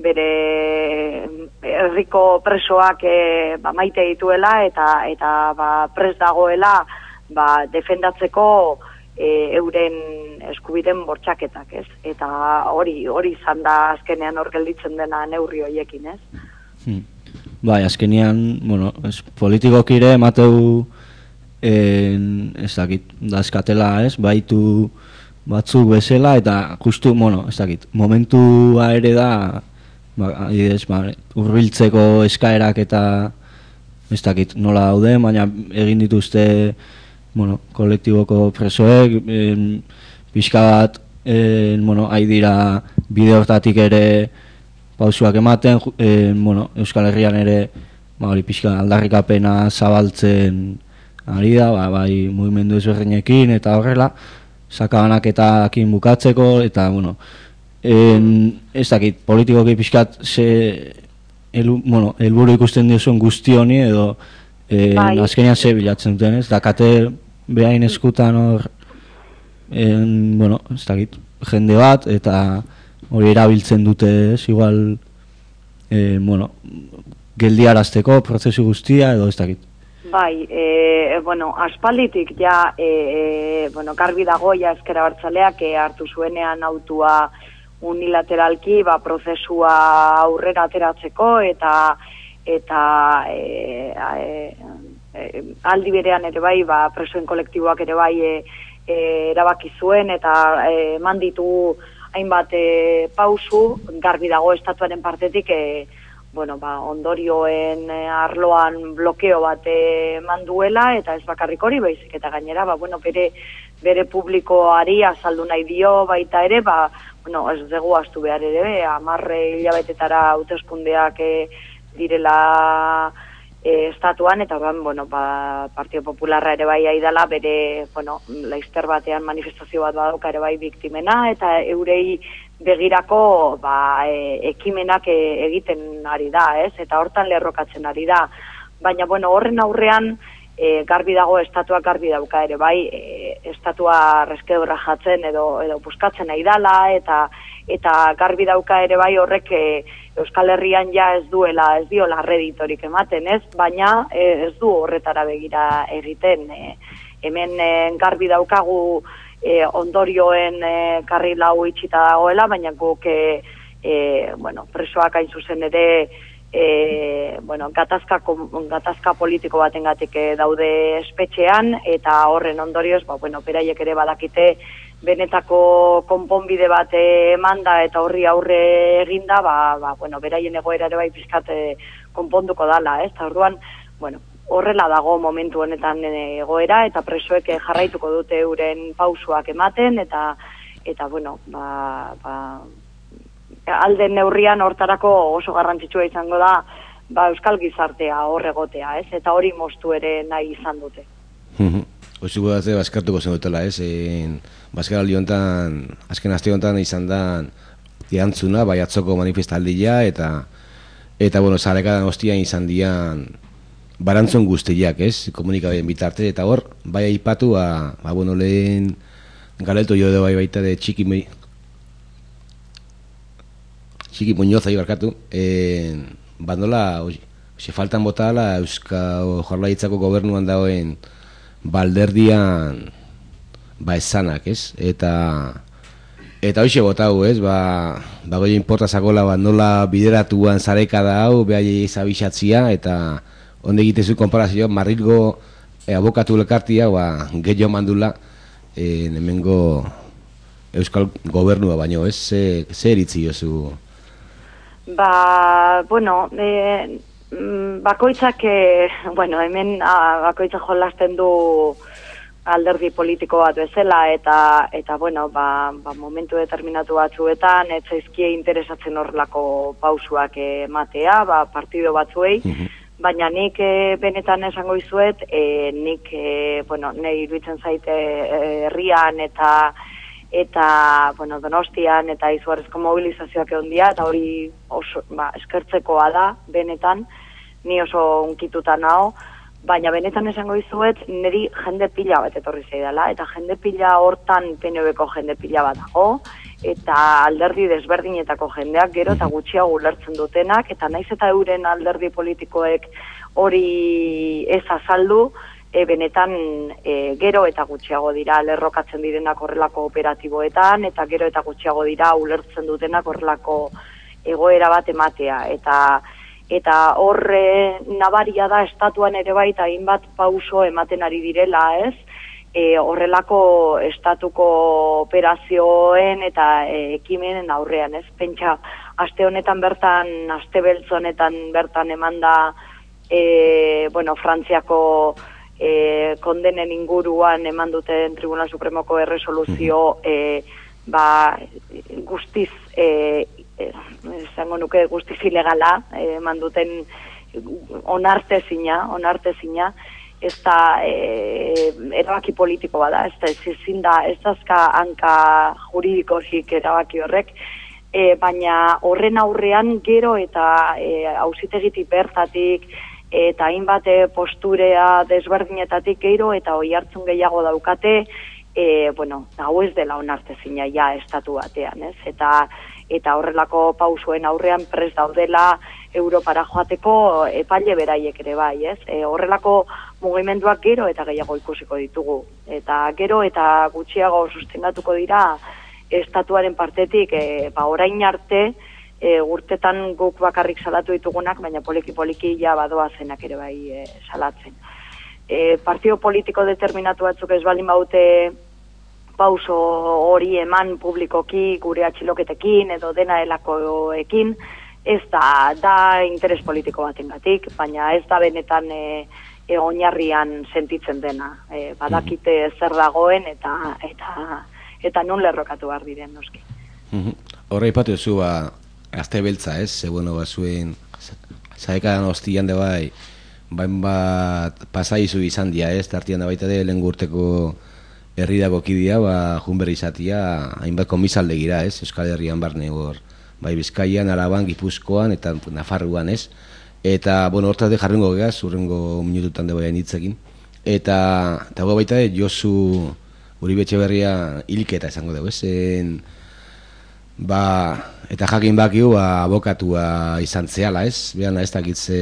Speaker 10: bere herriko presoak e, ba, maite dituela eta eta ba, pres dagoela ba, defendatzeko e, euren eskubiden bortxaketak, ez? Eta hori hori izan da azkenean hor gelditzen dena neurri horiekin, ez?
Speaker 9: Hmm. Bai, azkenean, bueno, es, politikoki ere emateu En, ez dakit, dazkatela, ez, baitu batzuk bezala, eta justu, bueno, ez dakit, momentua ere da, ba, adidez, ba, urbiltzeko eskaerak eta, ez dakit, nola daude, baina egin dituzte, bueno, kolektiboko presoek, en, pixka bat, en, bueno, hai dira bide hortatik ere pausuak ematen, en, bueno, Euskal Herrian ere, ba, hori pixka aldarrikapena zabaltzen, ari da, ba, bai mugimendu ezberdinekin eta horrela, sakabanaketak bukatzeko, eta, bueno, en, ez dakit, politikoki pixkat ze elu, bueno, elburu ikusten diozun guzti honi edo eh,
Speaker 10: Bai.
Speaker 9: azkenean ze bilatzen duten, ez? Dakate behain eskutan hor en, bueno, ez dakit, jende bat eta hori erabiltzen dute, ez? Igual eh, bueno, geldiarazteko prozesu guztia edo ez dakit.
Speaker 10: Bai, e, bueno, aspalditik ja, e, e, bueno, garbi dago ja ezker abertzaleak e, hartu zuenean autua unilateralki, ba, prozesua aurrera ateratzeko eta eta e, e, e, aldi berean ere bai, ba, presoen kolektiboak ere bai e, e, erabaki zuen eta e, eman ditu hainbat e, pausu, garbi dago estatuaren partetik e, bueno, ba, ondorioen eh, arloan blokeo bat eman duela eta ez bakarrik hori, baizik eta gainera, ba, bueno, bere, bere publikoari azaldu nahi dio baita ere, ba, bueno, ez dugu astu behar ere, amarre hilabetetara hauteskundeak eh, direla eh, estatuan, eta ban, bueno, ba, Partido Popularra ere bai aidala, bere, bueno, laizter batean manifestazio bat badauka ere bai biktimena, eta eurei begirako ba, e, ekimenak e, egiten ari da, ez? Eta hortan lerrokatzen ari da. Baina, bueno, horren aurrean e, garbi dago, estatuak garbi dauka ere, bai, e, estatua reskedorra jatzen edo, edo buskatzen nahi dala, eta, eta garbi dauka ere bai horrek e, Euskal Herrian ja ez duela, ez diola reditorik ematen, ez? Baina e, ez du horretara begira egiten. E, hemen e, garbi daukagu E, ondorioen e, karril hau itxita dagoela, baina guk e, e, bueno, presoak hain zuzen ere e, bueno, gatazka, gatazka politiko batengatik e, daude espetxean, eta horren ondorioz, ba, bueno, beraiek ere badakite benetako konponbide bat emanda eta horri aurre eginda, ba, ba, bueno, beraien egoera ere bai pizkat e, konponduko dala, ez? Ta orduan, bueno, horrela dago momentu honetan egoera eta presoek jarraituko dute euren pausuak ematen eta eta bueno, ba, ba, alden neurrian hortarako oso garrantzitsua izango da ba, euskal gizartea hor egotea, ez? Eta hori moztu ere nahi izan dute.
Speaker 1: Oizu gudatze baskartuko zen dutela, ez? Baskara liontan, azken aste honetan izan da erantzuna, bai atzoko manifestaldia eta eta bueno, zarekadan ostian izan dian barantzon guztiak, ez? Komunikabideen bitarte, eta hor, bai aipatu, ba, ba bueno, lehen galelto jo edo bai baita de txiki mei... txiki muñoza ibarkatu, eh, bandola, oxe, faltan botala Euskal Jaurlaritzako gobernuan dagoen balderdian ba esanak, ez? Eta eta hoxe botau, ez? Ba, ba goio inporta zakola bandola bideratuan zareka da hau, behai zabixatzia, eta onde egitezu konparazio, Marrilgo e, abokatu lekartia, ba, gehiago mandula, e, hemengo Euskal Gobernua baino, ez? Ze, ze eritzi jozu?
Speaker 10: Ba, bueno, e, bakoitzak, e, bueno, hemen a, bakoitzak jolasten du alderdi politiko bat bezala, eta, eta bueno, ba, ba, momentu determinatu batzuetan, ez zaizkie interesatzen horrelako pausuak ematea, ba, partido batzuei, baina nik e, benetan esango izuet, e, nik, e, bueno, nahi iruditzen zaite herrian eta eta, bueno, Donostian eta izugarrizko mobilizazioak egon dira, eta hori oso, ba, eskertzekoa da, benetan, ni oso unkituta nao, baina benetan esango izuet, niri jende pila bat etorri zaidala, eta jende pila hortan P N V-ko jende pila bat dago, eta alderdi desberdinetako jendeak gero eta gutxiago ulertzen dutenak, eta naiz eta euren alderdi politikoek hori ez azaldu, e, benetan e, gero eta gutxiago dira lerrokatzen direnak horrelako operatiboetan, eta gero eta gutxiago dira ulertzen dutenak horrelako egoera bat ematea, eta eta horre nabaria da estatuan ere baita hainbat pauso ematen ari direla, ez? E, horrelako estatuko operazioen eta e, ekimenen aurrean, ez? Pentsa, aste honetan bertan, aste beltz honetan bertan emanda, e, bueno, Frantziako e, kondenen inguruan eman duten Tribunal Supremoko erresoluzio, e, ba, guztiz, e, esango nuke guztiz ilegala, eman duten onartezina, onartezina, ez da e, erabaki politiko bada, ez da ezin da, ez dazka hanka juridikorik erabaki horrek, e, baina horren aurrean gero eta e, auzitegitik bertatik eta hainbat e, posturea desberdinetatik gero eta oi hartzun gehiago daukate, e, bueno, hau ez dela onartezina ja estatu batean, ez? Eta eta horrelako pausuen aurrean prest daudela Europara joateko epaile beraiek ere bai, ez? E, horrelako mugimenduak gero eta gehiago ikusiko ditugu. Eta gero eta gutxiago sustengatuko dira estatuaren partetik, e, ba, orain arte, e, urtetan guk bakarrik salatu ditugunak, baina poliki-poliki ja badoa zenak ere bai e, salatzen. E, partio politiko determinatu batzuk ez baldin baute pauso hori eman publikoki gure atxiloketekin edo dena elakoekin, ez da, da interes politiko batengatik, baina ez da benetan e, e, oinarrian sentitzen dena. E, badakite zer dagoen eta eta eta non lerrokatu behar diren, noski.
Speaker 1: Horra ipatu zu, ba, azte beltza, ez? Ze, bueno, ba, zuen zaekadan hostian de bai, bain bat pasaizu izan dia, ez? Tartian da baita de, lehen urteko herridako kidea, ba, junberri izatia, hainbat komisalde gira, ez? Euskal Herrian barne hor, bai Bizkaian, Araban, Gipuzkoan, eta Nafarroan, ez? Eta, bueno, hortaz de jarrengo geaz, urrengo minututan de baina hitzekin. Eta, eta baita de, Josu Uribe Etxeberria hilketa esango dugu, zen, ba, eta jakin bakiu, ba, abokatua izan zehala, ez? Behan, ez dakitze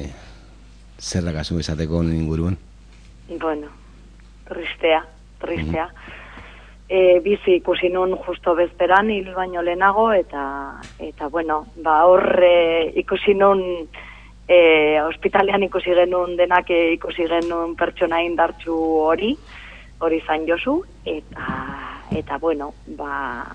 Speaker 1: zer dakazu izateko inguruan.
Speaker 10: Bueno, tristea, tristea. Mm-hmm. e, bizi ikusi nun justo bezperan, hil baino lehenago, eta, eta bueno, ba, hor e, ikusi nun, e, ospitalean ikusi genuen denak e, ikusi genuen pertsona indartsu hori, hori zan Josu, eta, eta bueno, ba,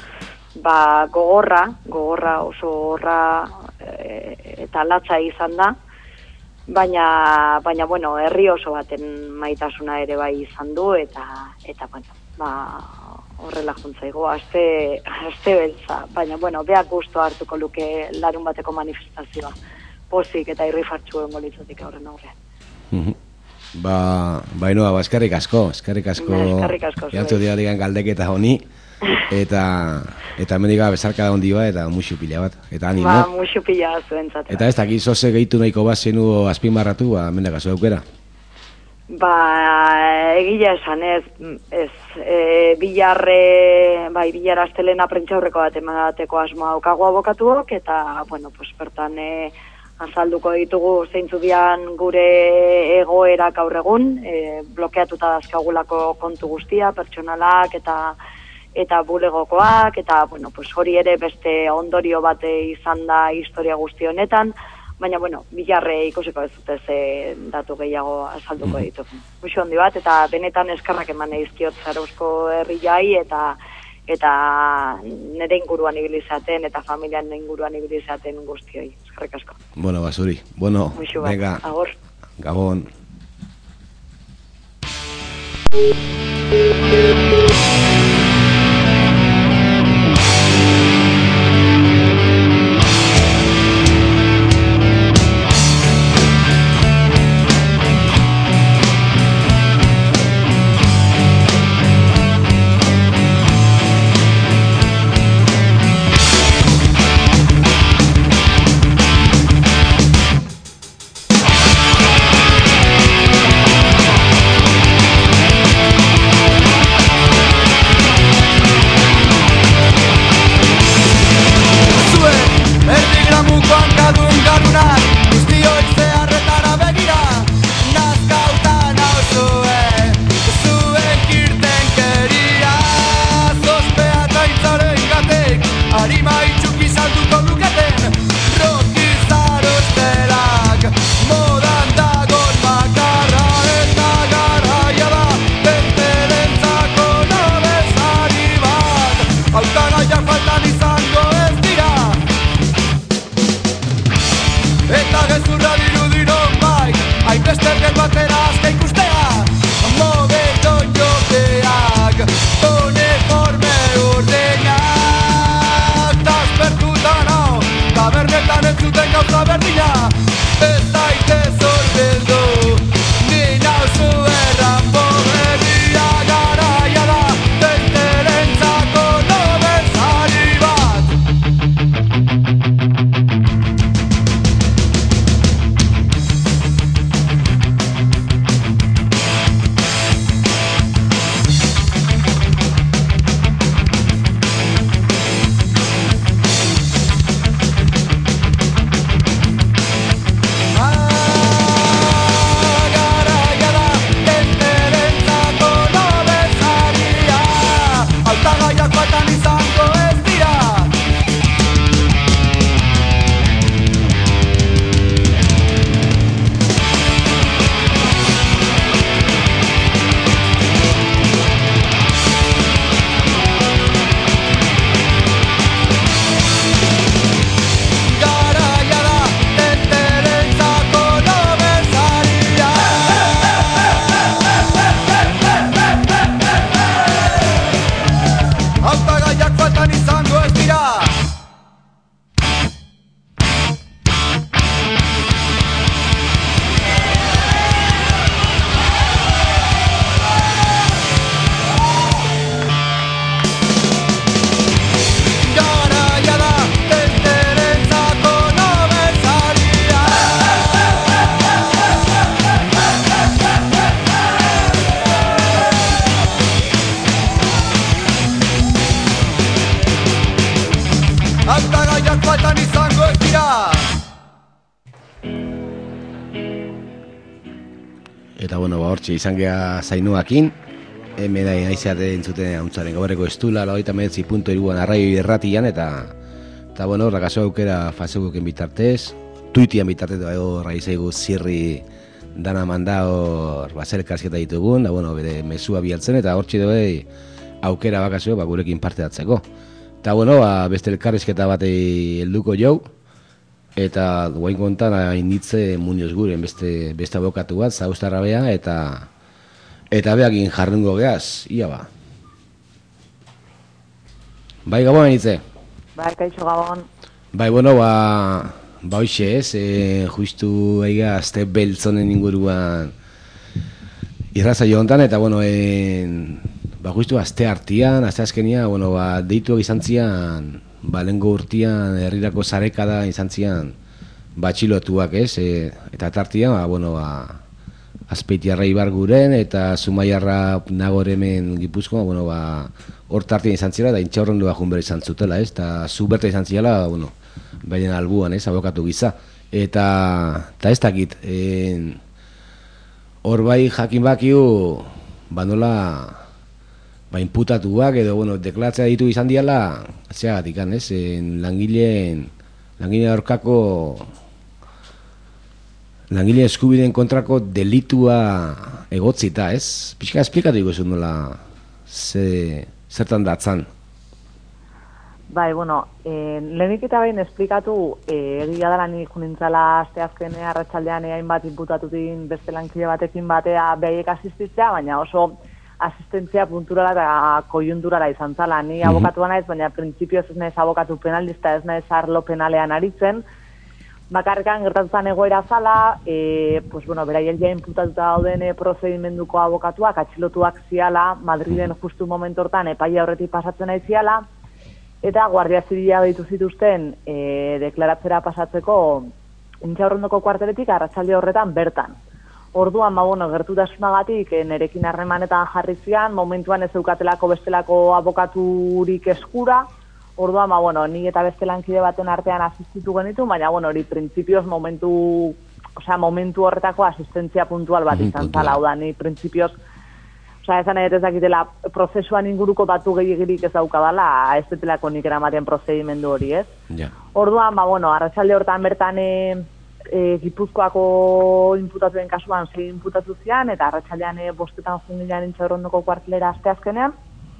Speaker 10: ba gogorra, gogorra oso gogorra e, eta latza izan da, baina, baina bueno, herri oso baten maitasuna ere bai izan du, eta, eta bueno, ba, horrela juntzaigo, aste, aste beltza, baina bueno, beak gusto hartuko luke larun bateko manifestazioa, pozik eta irrifartxu engo litzatik horren aurrean.
Speaker 1: Ba, bainoa, ba, eskerrik asko, eskerrik asko,
Speaker 10: eskerrik asko,
Speaker 1: jantzu dira digan galdeketa honi, eta, eta mendiga bezarka da ondioa, eta musu pila bat, eta animo.
Speaker 10: Ba, musu pila zuentzat.
Speaker 1: Eta ez dakit zoze gehitu nahiko bat zenu azpimarratu, ba, mendaka zo aukera.
Speaker 10: Ba, egila esan ez, ez, e, bilarre, bai, bilar astelena prentxaurreko bat emateko asmoa aukago abokatuok, eta, bueno, pues, bertan, e, azalduko ditugu zeintzu dian gure egoerak gaur egun, e, blokeatuta dazkagulako kontu guztia, pertsonalak eta eta bulegokoak, eta bueno, pues hori ere beste ondorio bate izan da historia guzti honetan, baina bueno, bilarre ikusiko ez dute ze datu gehiago azalduko ditugu. Muxu handi bat, eta benetan eskarrak eman edizkiot Zarauzko herriai, eta eta nire inguruan ibilizaten eta familian inguruan ibilizaten guztioi. Eskerrik asko.
Speaker 1: Bueno, basuri. Bueno, venga.
Speaker 10: Agor.
Speaker 1: Gabon.
Speaker 5: faltan izango ez dira.
Speaker 1: Eta bueno, ba, hortxe izan geha zainuakin, hemen da naizate entzuten hauntzaren gaurreko estula, laurogeita hemeretzi puntu hiruan arraio irratian, eta eta bueno, rakaso aukera Facebooken bitartez, Twitteran bitartez, hor raizaigu zirri dana manda hor baser elkarrizketa ditugun, da bueno, bere mezua bialtzen, eta hortxe doei aukera bakazio, ba, gurekin parte hartzeko. Eta bueno, ba, beste elkarrizketa batei helduko jau, eta guain kontan hainitze Muñoz guren beste, beste abokatu bat, zauztarra bea, eta eta beakin jarrungo gehaz, ia ba. Bai, gabon hainitze?
Speaker 11: Bai, kaixo gabon.
Speaker 1: Bai, bueno, ba, ba hoxe ez, e, justu eiga azte beltzonen inguruan irraza jo hontan, eta bueno, en, ba justu azte hartian, azte azkenia, bueno, ba, deituak izan zian, ba, lehengo urtian herrirako zarekada izan zian batxilotuak, ez? E, eta tartian, ba, bueno, ba, Azpeitiarra Ibar guren eta Zumaiarra Nagoremen Gipuzkoa, bueno, ba, hor tartian izan zira, da intxaurrendu bajun behar izan zutela, ez? Eta zu berta izan zirela, bueno, baina albuan, ez? Abokatu giza. Eta, eta ez dakit, en, hor bai jakin bakiu, ba nola, ba, inputatuak edo, bueno, deklaratzea ditu izan diala, zeagatik, ez? En langileen, langileen aurkako, langile eskubideen kontrako delitua egotzita, ez? Pixka esplikatu ikusun nola, ze, zertan datzan.
Speaker 11: Bai, bueno, eh, lehenik eta behin esplikatu, eh, egia dela nik junintzala asteazkenea arratsaldean hainbat inputatutin beste lankide batekin batea behaiek asistitzea, baina oso asistentzia punturala eta kojunturala izan zala. Ni mm-hmm. abokatua naiz, baina printzipioz ez naiz abokatu penalista, ez naiz arlo penalean aritzen. Bakarrikan gertatutan egoera zala, e, pues bueno, beraiek ja inputatuta dauden e, prozedimenduko abokatuak, atxilotuak ziala, Madriden justu momentu hortan epaia horretik pasatzen nahi ziala, eta Guardia Zibila deitu zituzten e, deklaratzera pasatzeko Intxaurrondoko kuarteletik arratsalde horretan bertan. Orduan, ba, bueno, gertutasunagatik e, nerekin harremanetan jarri zian, momentuan ez eukatelako bestelako abokaturik eskura. Orduan, ba, bueno, ni eta beste lankide baten artean asistitu genitu, baina, bueno, hori printzipioz momentu, osea, momentu horretako asistentzia puntual bat izan zala, hau da, ni printzipioz, osea, esan ez dakitela, prozesuan inguruko datu gehiagirik ez daukadala, ez detelako nik eramaten prozedimendu hori, ez?
Speaker 1: Ja.
Speaker 11: Orduan, ba, bueno, arratsalde hortan bertan e, e, Gipuzkoako inputatuen kasuan sei inputatu zian, eta arratsaldean e, bostetan jungilean Intxaurrondoko kuartelera asteazkenean.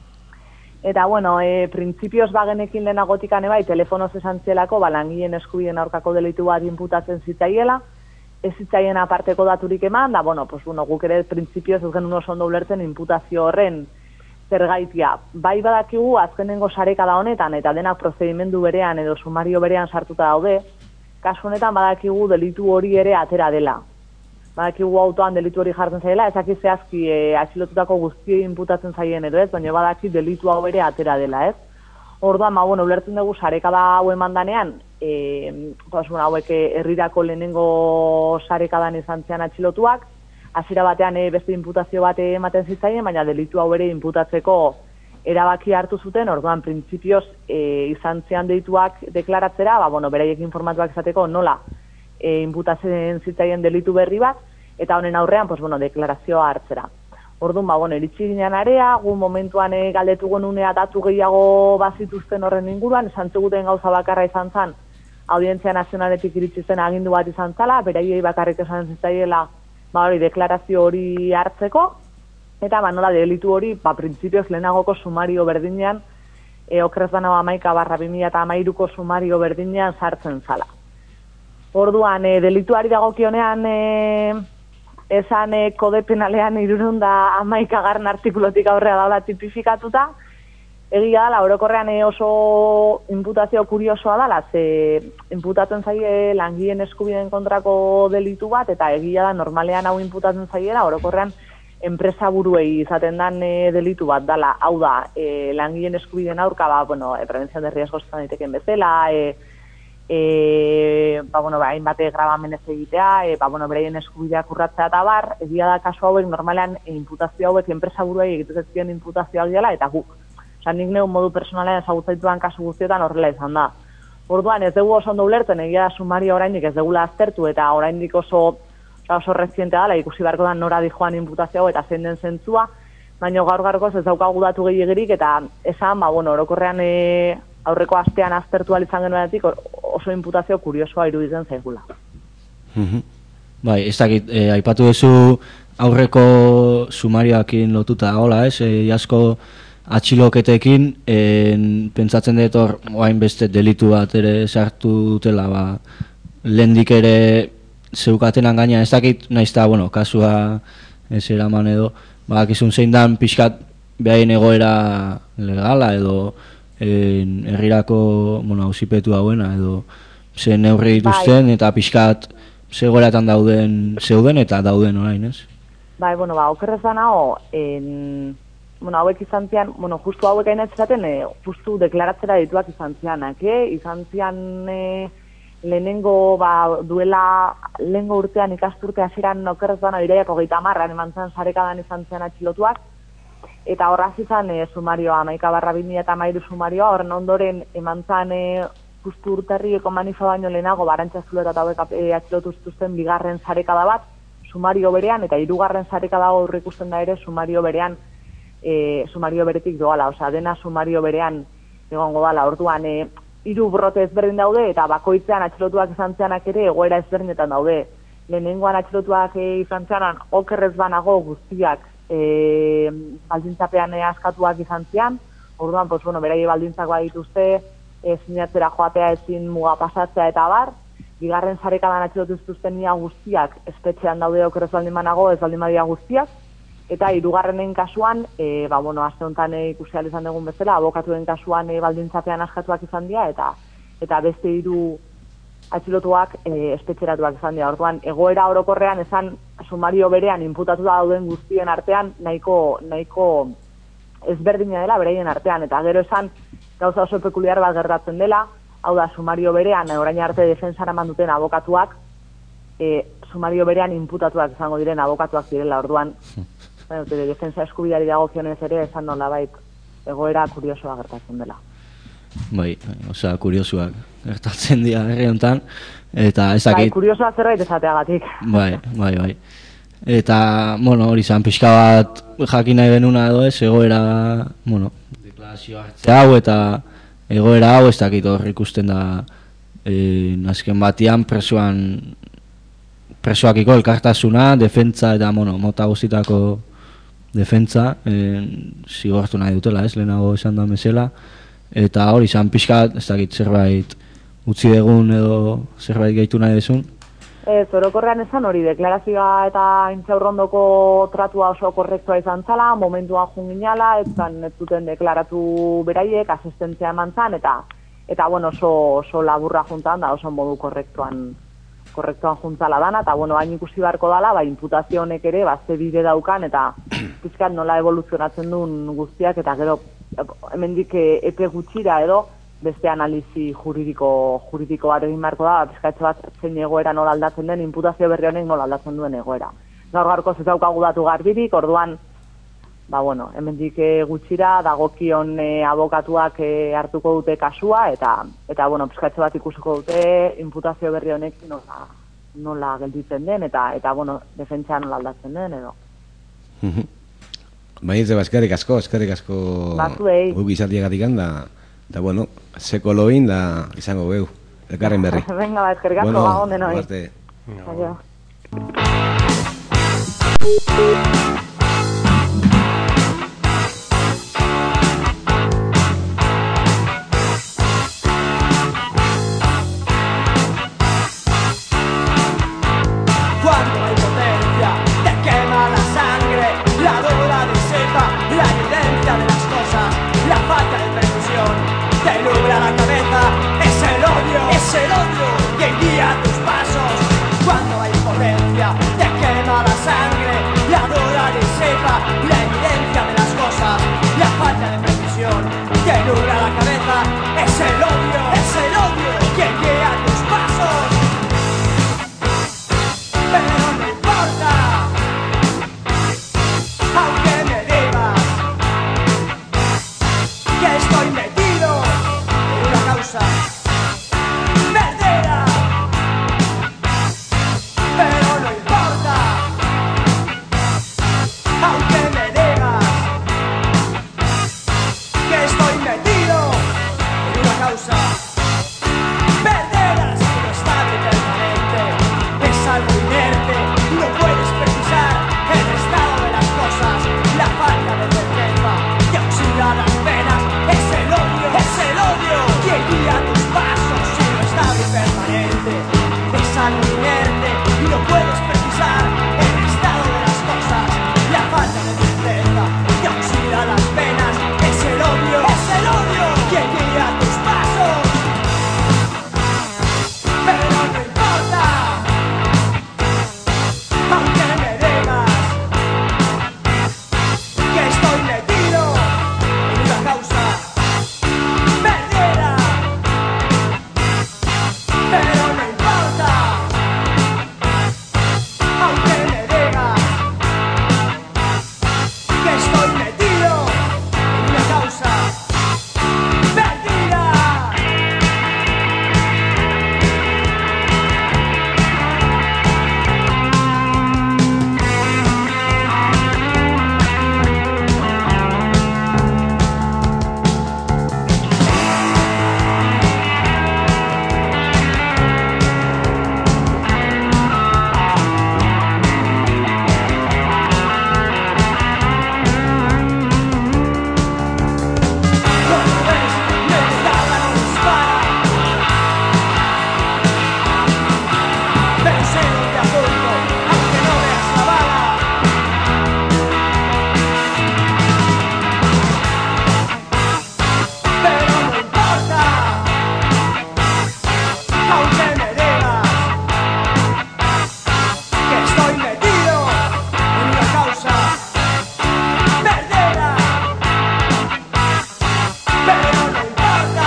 Speaker 11: Eta, bueno, e, printzipioz bagenekin lehenagotikan bai, telefonoz esan zielako, ba, langileen eskubideen aurkako delitu bat inputatzen zitzaiela, ez zitzaien aparteko daturik eman, da, bueno, pues, bueno, guk ere printzipioz ez genuen oso ondo ulertzen inputazio horren zergaitia. Bai badakigu, azkenengo sarekada honetan, eta denak prozedimendu berean edo sumario berean sartuta daude, kasu honetan badakigu delitu hori ere atera dela. Badakigu autoan delitu hori jartzen zaila, ezaki zehazki e, atxilotutako guztioi inputatzen zaien edo ez, baina badaki delitu hau ere atera dela, ez? Orduan, ma, bueno, ulertzen dugu sarekada hau emandanean, e, pues, bueno, hauek herrirako lehenengo sarekadan izan zean atxilotuak, hasiera batean e, beste inputazio bat ematen zitzaien, baina delitu hau ere inputatzeko erabaki hartu zuten, orduan printzipioz e, izan zean deituak deklaratzera, ba, bueno, beraiek informatuak izateko nola e, inputatzen zitzaien delitu berri bat, eta honen aurrean, pues, bueno, deklarazioa hartzera. Orduan, ba, bueno, iritsi ginen area, gu momentuan e, galdetu genunea datu gehiago bazituzten horren inguruan, esan ziguten gauza bakarra izan zen, Audientzia Nazionaletik iritsi zen agindu bat izan zala, beraiei bakarrik esan zitzaiela, ba, hori, deklarazio hori hartzeko, eta, ba, nola, delitu hori, ba, printzipioz lehenagoko sumario berdinean, e, okrez bana hamaika barra bi mila hamairuko sumario berdinean sartzen zala. Orduan, e, delituari dagokionean, e, esan e, kode penalean hirurehun eta hamaikagarren artikulotik aurrea daula tipifikatuta, egia dela, orokorrean e, oso imputazio kuriosoa dela, ze imputatzen zaie langileen eskubideen kontrako delitu bat, eta egia da, normalean hau imputatzen zaiela, orokorrean enpresa buruei izaten dan e, delitu bat dela, hau da, e, langileen eskubideen aurka, ba, bueno, e, prebentzioan de riesgos izan daiteken bezala, e, e, ba, bueno, ba, hainbate grabamenez egitea, e, ba, bueno, bereien eskubideak urratzea eta bar, egia da kasu hauek normalean e, imputazio hauek enpresa buruei egituzezkien imputazioak dela, eta guk. Osa, nik neun modu personalean ezagutzaituan kasu guztietan horrela izan da. Orduan, ez dugu oso ondo ulertzen, egia da sumario oraindik ez dugula aztertu, eta oraindik oso oso rezientea dela, ikusi beharko da nora dijoan imputazio eta zein den zentzua, baina gaur gaurkoz ez daukagu datu gehiagirik, eta esan, ba, bueno, orokorrean e, aurreko astean aztertu izan genuenetik oso imputazio kuriosoa iruditzen zaigula.
Speaker 9: Bai, ez dakit, e, aipatu duzu aurreko sumarioakin lotuta, hola, ez, e, asko atxiloketekin, en, pentsatzen dut hor, oain beste delitu bat ere sartu dutela, ba, lehendik ere zeukatenan gaina, ez dakit, naizta, bueno, kasua ez eraman edo, ba, kizun zein dan pixkat behaien egoera legala edo en, herrirako, bueno, auzipetu hauena edo ze neurri dituzten eta pixkat zegoeratan dauden, zeuden eta dauden orain, ez?
Speaker 11: Bai, bueno, ba, okerrez da nago, en, bueno, hauek izan zian, bueno, justu hauek hain etxeraten, e, justu deklaratzera dituak izan zianak, eh? Izan zian e, lehenengo, ba, duela, lehengo urtean ikasturte hasieran okerrez da nago iraiako geita marran eman zen sarekadan izan zian atxilotuak, eta horraz izan e, sumarioa, hamaika barra bi mila hamairu sumarioa, horren ondoren eman zen e, justu urterrieko manifa baino lehenago, barantza zuleta eta hauek e, atxilotu zituzten bigarren sarekada bat, sumario berean, eta hirugarren sarekada hor ikusten da ere sumario berean, e, sumario beretik doala, osea, dena sumario berean egongo dala, orduan, e, hiru brote ezberdin daude, eta bakoitzean atxilotuak izan zeanak ere egoera ezberdinetan daude. Lehenengoan atxilotuak e, izan zeanan, okerrez banago guztiak e, baldintzapean e, askatuak izan zean, orduan, pues, bueno, beraie baldintzak badituzte, e, sinatzera joatea ezin muga pasatzea eta bar, bigarren sarekadan atxilotu zituzten ia guztiak espetxean daude okerrez baldin banago, ez baldin badia guztiak, eta hirugarrenen kasuan, e, ba, bueno, aste honetan e, ikusi ahal izan dugun bezala, abokatuen kasuan e, baldintzapean askatuak izan dira, eta eta beste hiru atxilotuak e, espetxeratuak izan dira. Orduan, egoera orokorrean esan sumario berean inputatuta dauden guztien artean nahiko nahiko ezberdina dela beraien artean, eta gero esan gauza oso pekuliar bat gertatzen dela, hau da, sumario berean, orain arte defensara eman duten abokatuak, e, sumario berean inputatuak izango diren abokatuak direla, orduan, bueno, defensa eskubideari dagokionez ere esan nola bait egoera kuriosoa gertatzen dela.
Speaker 9: Bai, osea, kuriosoak gertatzen dira herri honetan, eta ezakit...
Speaker 11: Bai, kuriosoa zerbait esateagatik.
Speaker 9: Bai, bai, bai. Eta, bueno, hori zan pixka bat jakin nahi benuna edo ez, egoera, bueno, deklarazio hartze hau eta egoera hau ez dakit hor ikusten da e, azken batian presoan presoakiko elkartasuna, defentsa eta, bueno, mota guztitako defentsa, e, zigortu nahi dutela, ez, lehenago esan da mesela, eta hori zan pixka, ez dakit zerbait utzi egun edo zerbait gehitu nahi desun.
Speaker 11: Ez, orokorrean esan hori, deklarazioa eta intxaurrondoko tratua oso korrektua izan zala, momentuan junginala, etzan ez zuten deklaratu beraiek, asistentzia eman zan, eta, eta bueno, oso, oso laburra juntan da, oso modu korrektuan, korrektuan juntzala dana, eta bueno, hain ikusi beharko dala, ba, imputazio honek ere, ba, ze bide daukan, eta pizkat nola evoluzionatzen duen guztiak, eta gero, hemendik epe gutxira edo, beste analizi juridiko juridiko bat egin beharko da, pizkatxo bat zein egoera nola aldatzen den, imputazio berri honek nola aldatzen duen egoera. Gaur gaurkoz ez daukagu datu garbirik, orduan, ba bueno, hemendik gutxira dagokion e, abokatuak e, hartuko dute kasua, eta, eta bueno, pizkatxo bat ikusiko dute imputazio berri honek nola, nola gelditzen den, eta, eta bueno, defentsa nola aldatzen den, edo.
Speaker 1: Bainitze, eskerrik asko, eskerrik asko
Speaker 11: Batzuei.
Speaker 1: guk izatiagatik da, eta bueno, seko loin da izango geu, elkarren berri.
Speaker 11: Venga, ba, eskerrik asko,
Speaker 1: Bueno,
Speaker 11: gabon denoi.
Speaker 1: arte.
Speaker 11: Aio.
Speaker 5: Cuando hay potencia, te quema la sangre, la dura de cepa, la evidencia de las cosas, la falta de precisión, te nubla la cabeza, es el odio, es el odio que guía tus pasos. Cuando hay potencia, te quema la sangre, la dura de cepa, la evidencia de las cosas, la falta de precisión, te nubla la cabeza, es el odio, es el odio que guía tus pasos. Pero no importa, aunque me digas que estoy metido en una causa verdadera. Pero no importa, aunque me digas que estoy metido en una causa verdadera. Si no está de permanente, es algo inerte, no puedes precisar el estado de las cosas, la falta de certeza que oxida las venas, es el odio, es el odio que guía tus pasos. Si no está de permanente, es algo inerte, no puedes precisar el estado de las cosas, la falta de certeza que oxida las venas, es el odio, es el odio que guía tus pasos. Pero no importa, aunque me digas que estoy metido en una causa verdadera. Pero no importa, aunque me digas que estoy metido en una causa verdadera. Como ves, me tarda, no dispara, pero sé dónde apunto, aunque no veas la bala. Pero no importa, aunque me digas que estoy metido en una causa verdadera. Pero no importa,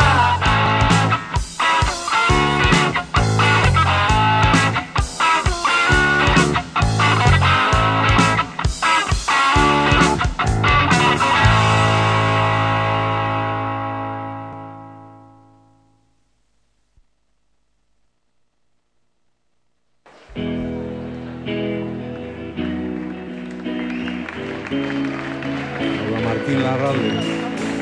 Speaker 6: Hola, Martín Larralde.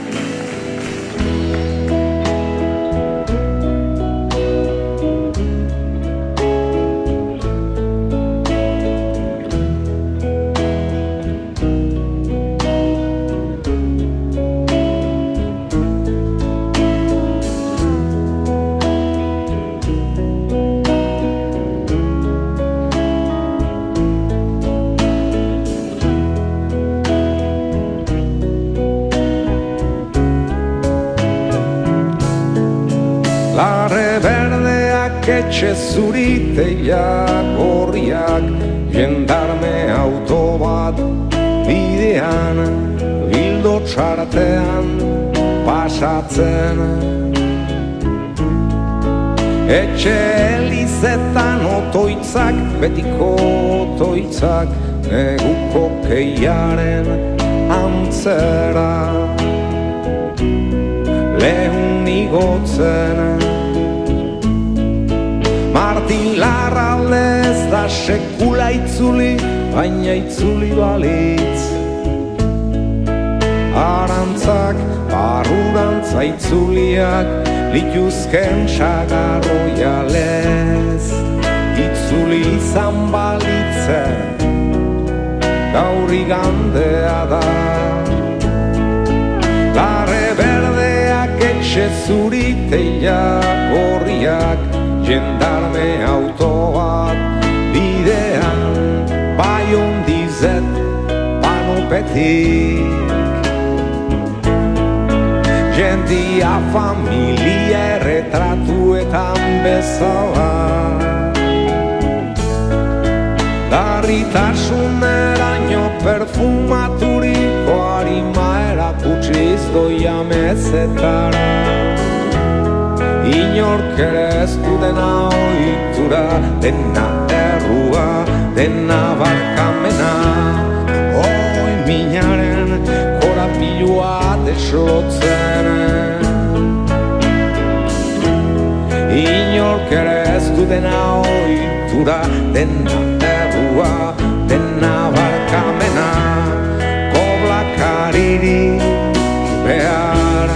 Speaker 12: Larre berdeak etxe zuriteak gorriak, jendarme auto bat bidean, bildo txartean pasatzen. Etxe elizetan otoitzak, betiko otoitzak, neguko keiaren antzera. Lehun igotzen, Martin Larralde ez da sekula itzuli, baina itzuli balitz. arantzak, barrurantza itzuliak, lituzken sagarroialez, itzuli izan balitzen, gaur igandea da. Larre berdeak, etxe zuriteiak, horriak, jendarme autoak, bidean, bai ondizet, panopetik. Jendia familia erretratuetan bezala, larritasuneraino perfumaturiko harima erakutsiz doia mezetara. Inork ere ez du dena ohitura, dena errua, dena barkamena. Oi minaren korapilua deslotzen. Inork ere ez du dena ohitura, dena errua, dena barkamena. Koblakaririk behar.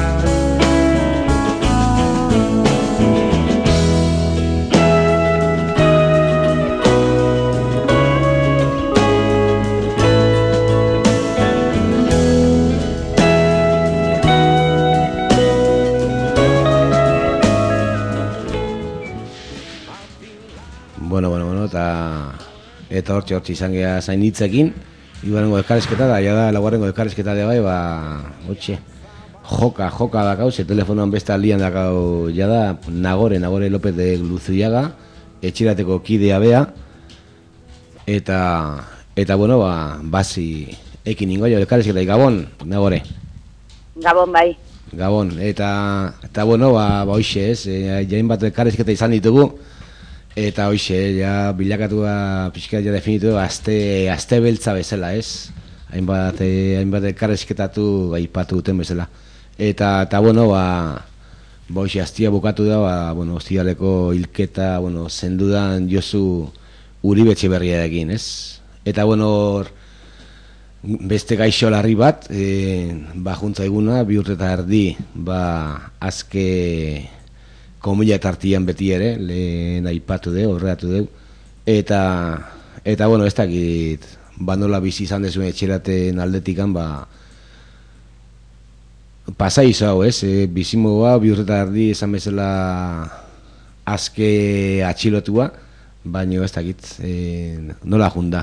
Speaker 1: Bueno, bueno, bueno, eta eta hortxe hortxe izan geha zain hitzekin, ibarengo elkarrezketa da, ja da, laguarengo elkarrezketa da bai, ba, hortxe, joka, joka dakau, ze telefonoan beste aldian dakau, ja da, Nagore, Nagore López de Luzuiaga, etxirateko kidea bea, eta, eta, bueno, ba, basi, ekin ingo jo elkarrezketa, Gabon, Nagore.
Speaker 10: Gabon bai.
Speaker 1: Gabon, eta, eta, bueno, ba, ba hoxe ez, e, jain bat elkarrezketa izan ditugu, eta hoxe, ja, bilakatua pixka ja definitu, azte, azte beltza bezala, ez? Hainbat, eh, hainbat elkarrezketatu aipatu duten bezala. Eta, eta bueno, ba, ba hoxe, aztia bukatu da, ba, bueno, ostialeko hilketa, bueno, zendudan Josu Uribe Etxeberriarekin, ez? Eta, bueno, beste gaixo larri bat, e, ba, juntza eguna, bi urte eta erdi, ba, azke komila eta artian beti ere, lehen aipatu deu, horreatu deu, eta, eta, bueno, ez dakit, ba nola bizi izan dezuen etxeraten aldetikan, ba, pasa izo hau, ez, e, bizimoa, bi urte eta erdi, esan bezala azke atxilotua, baina ez dakit, e, nola junda.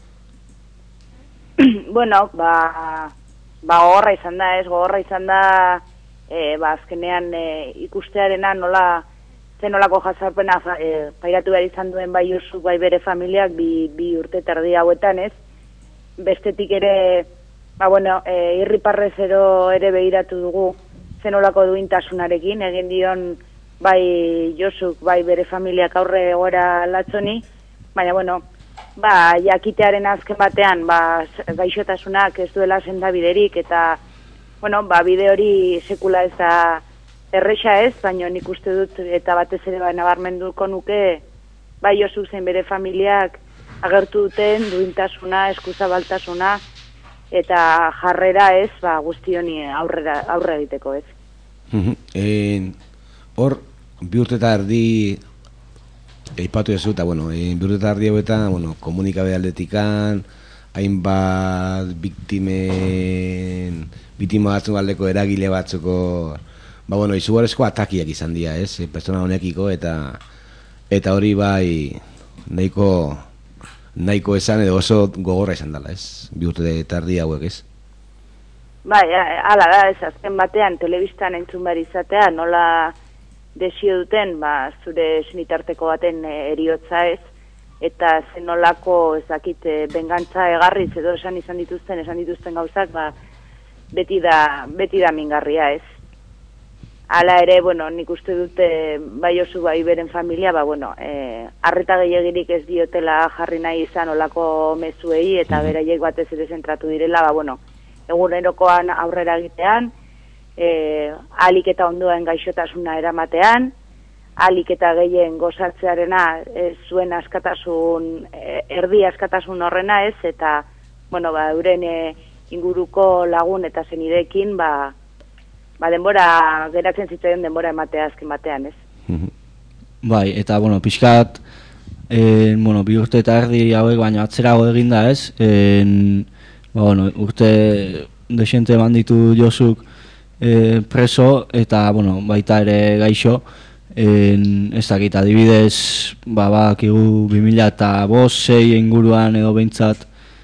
Speaker 10: Bueno, ba, ba gogorra izan da, ez, gogorra izan da, E, ba, azkenean e, ikustearena nola zenolako jazarpena e, pairatu behar izan duen bai Josu bai bere familiak bi, bi urte terdi hauetan, ez? Bestetik ere, ba bueno, e, irriparrezero ere behiratu dugu zenolako duintasunarekin, egin dion bai Josuk bai bere familiak aurre egoera latzoni, baina bueno, ba, jakitearen azken batean, ba, gaixotasunak ez duela sendabiderik eta bueno, ba, bide hori sekula ez da erresa ez, baina nik uste dut eta batez ere ba, nabarmenduko nuke bai Josu zein bere familiak agertu duten duintasuna, eskuzabaltasuna eta jarrera ez, ba, guzti honi aurrera, aurre egiteko ez.
Speaker 1: Hor, bi urte eta erdi eipatu ez eta, bueno, e, bi urte eta erdi hauetan, bueno, komunikabe aldetikan, hainbat biktimen biktima batzuk aldeko eragile batzuko, ba bueno, izugarrizko atakiak izan dira, ez, pertsona honekiko, eta eta hori bai nahiko nahiko esan edo oso gogorra izan dela, ez, bi urte eta erdi hauek, ez.
Speaker 10: Bai, hala da, ez, azken batean, telebistan entzun behar izatea, nola desio duten, ba, zure senitarteko baten eriotza ez, eta zenolako, ez dakit, bengantza egarriz edo esan izan dituzten, esan dituzten gauzak, ba, beti da, beti da mingarria ez. Hala ere, bueno, nik uste dute bai Josu bai beren familia, ba, bueno, e, arreta gehiagirik ez diotela jarri nahi izan olako mezuei, eta beraiek batez ere zentratu direla, ba, bueno, egunerokoan aurrera egitean, e, alik eta ondoen gaixotasuna eramatean, alik eta gehien gozatzearena e, zuen askatasun, e, erdi askatasun horrena ez, eta, bueno, ba, euren e, inguruko lagun eta zenideekin, ba, ba denbora, geratzen zitzaion denbora ematea azken batean, ez?
Speaker 9: Bai, eta, bueno, pixkat, eh, bueno, bi urte eta erdi hauek, baina atzerago eginda, ez? Eh, ba, bueno, urte desente eman ditu Josuk eh, preso, eta, bueno, baita ere gaixo, en, ez dakit, adibidez, ba, bakigu bi mila bost sei inguruan edo behintzat,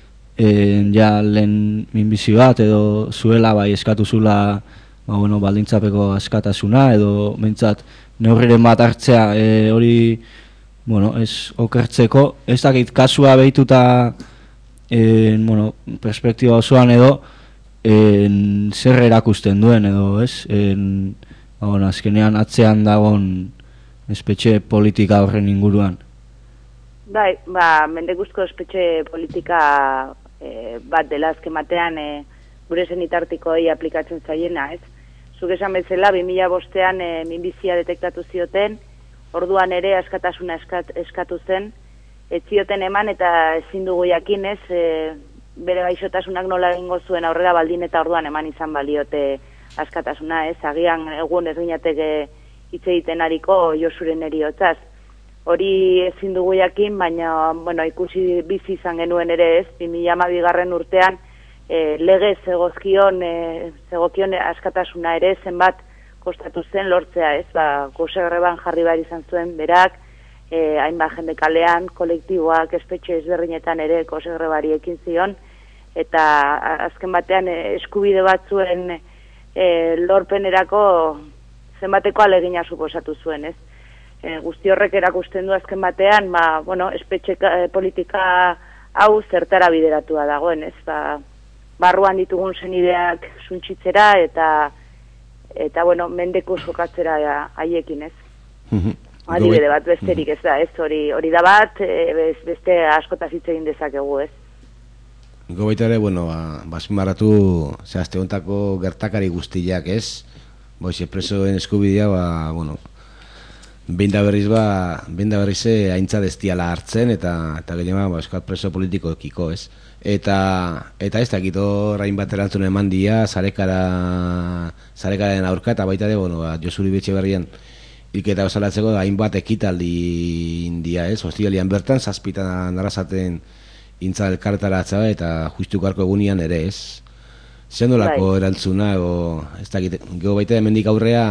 Speaker 9: en, ja lehen minbizi bat edo zuela, bai, eskatu zula, ba, bueno, baldintzapeko askatasuna edo behintzat neurriren bat hartzea, e, hori, bueno, ez okertzeko, ez dakit, kasua behituta, en, bueno, perspektiba osoan edo, en, zer erakusten duen edo, ez? En, ba, bueno, azkenean atzean dagon espetxe politika horren inguruan.
Speaker 10: Bai, ba, mendekuzko espetxe politika e, bat dela azken batean e, gure zenitartikoei aplikatzen zaiena, ez? Zuk esan bezala, bi mila bostean e, minbizia detektatu zioten, orduan ere askatasuna eskat, eskatu zen, ez zioten eman eta ezin dugu jakinez, e, bere gaixotasunak nola egingo zuen aurrera baldin eta orduan eman izan baliote askatasuna, ez? Agian egun ez ginateke hitz egiten ariko Josuren eriotzaz. Hori ezin dugu jakin, baina bueno, ikusi bizi izan genuen ere, ez? bi mila hamabigarren urtean e, legez zegozkion, e, zegokion askatasuna ere zenbat kostatu zen lortzea, ez? Ba, gozerreban jarri behar izan zuen berak, e, hainbat jende kalean, kolektiboak, espetxe ezberdinetan ere gozerrebari ekin zion, eta azken batean e, eskubide batzuen e, lorpenerako zenbateko alegina suposatu zuen, ez? E, guzti horrek erakusten du azken batean, ba, bueno, espetxe e, politika hau zertara bideratua dagoen, ez? Ba, barruan ditugun zenideak suntxitzera eta eta bueno, mendeku jokatzera haiekin, ez? Adibide bat besterik ez da, ez? Hori hori da bat, e, beste askotaz hitz egin dezakegu, ez?
Speaker 1: Go baita ere, bueno, ba, bazpimarratu zehazte hontako gertakari guztiak, ez? Boize, presoen eskubidea, ba, bueno, behin da berriz, ba, behin da berriz haintza destiala hartzen, eta eta gehiago, ba, euskal preso politikoekiko, ez? Eta, eta ez dakit horrain bat erantzun eman dia, zarekara, zarekaren aurka, eta baita ere, bueno, ba, Josuri Etxeberrian hilketa osalatzeko, hainbat ekitaldi india, ez? Hostialian bertan, zazpitan arrasaten intza elkartaratza eta justukarko egunian ere, ez? Zer nolako erantzuna, o, ez dakit, geho baita hemendik aurrea,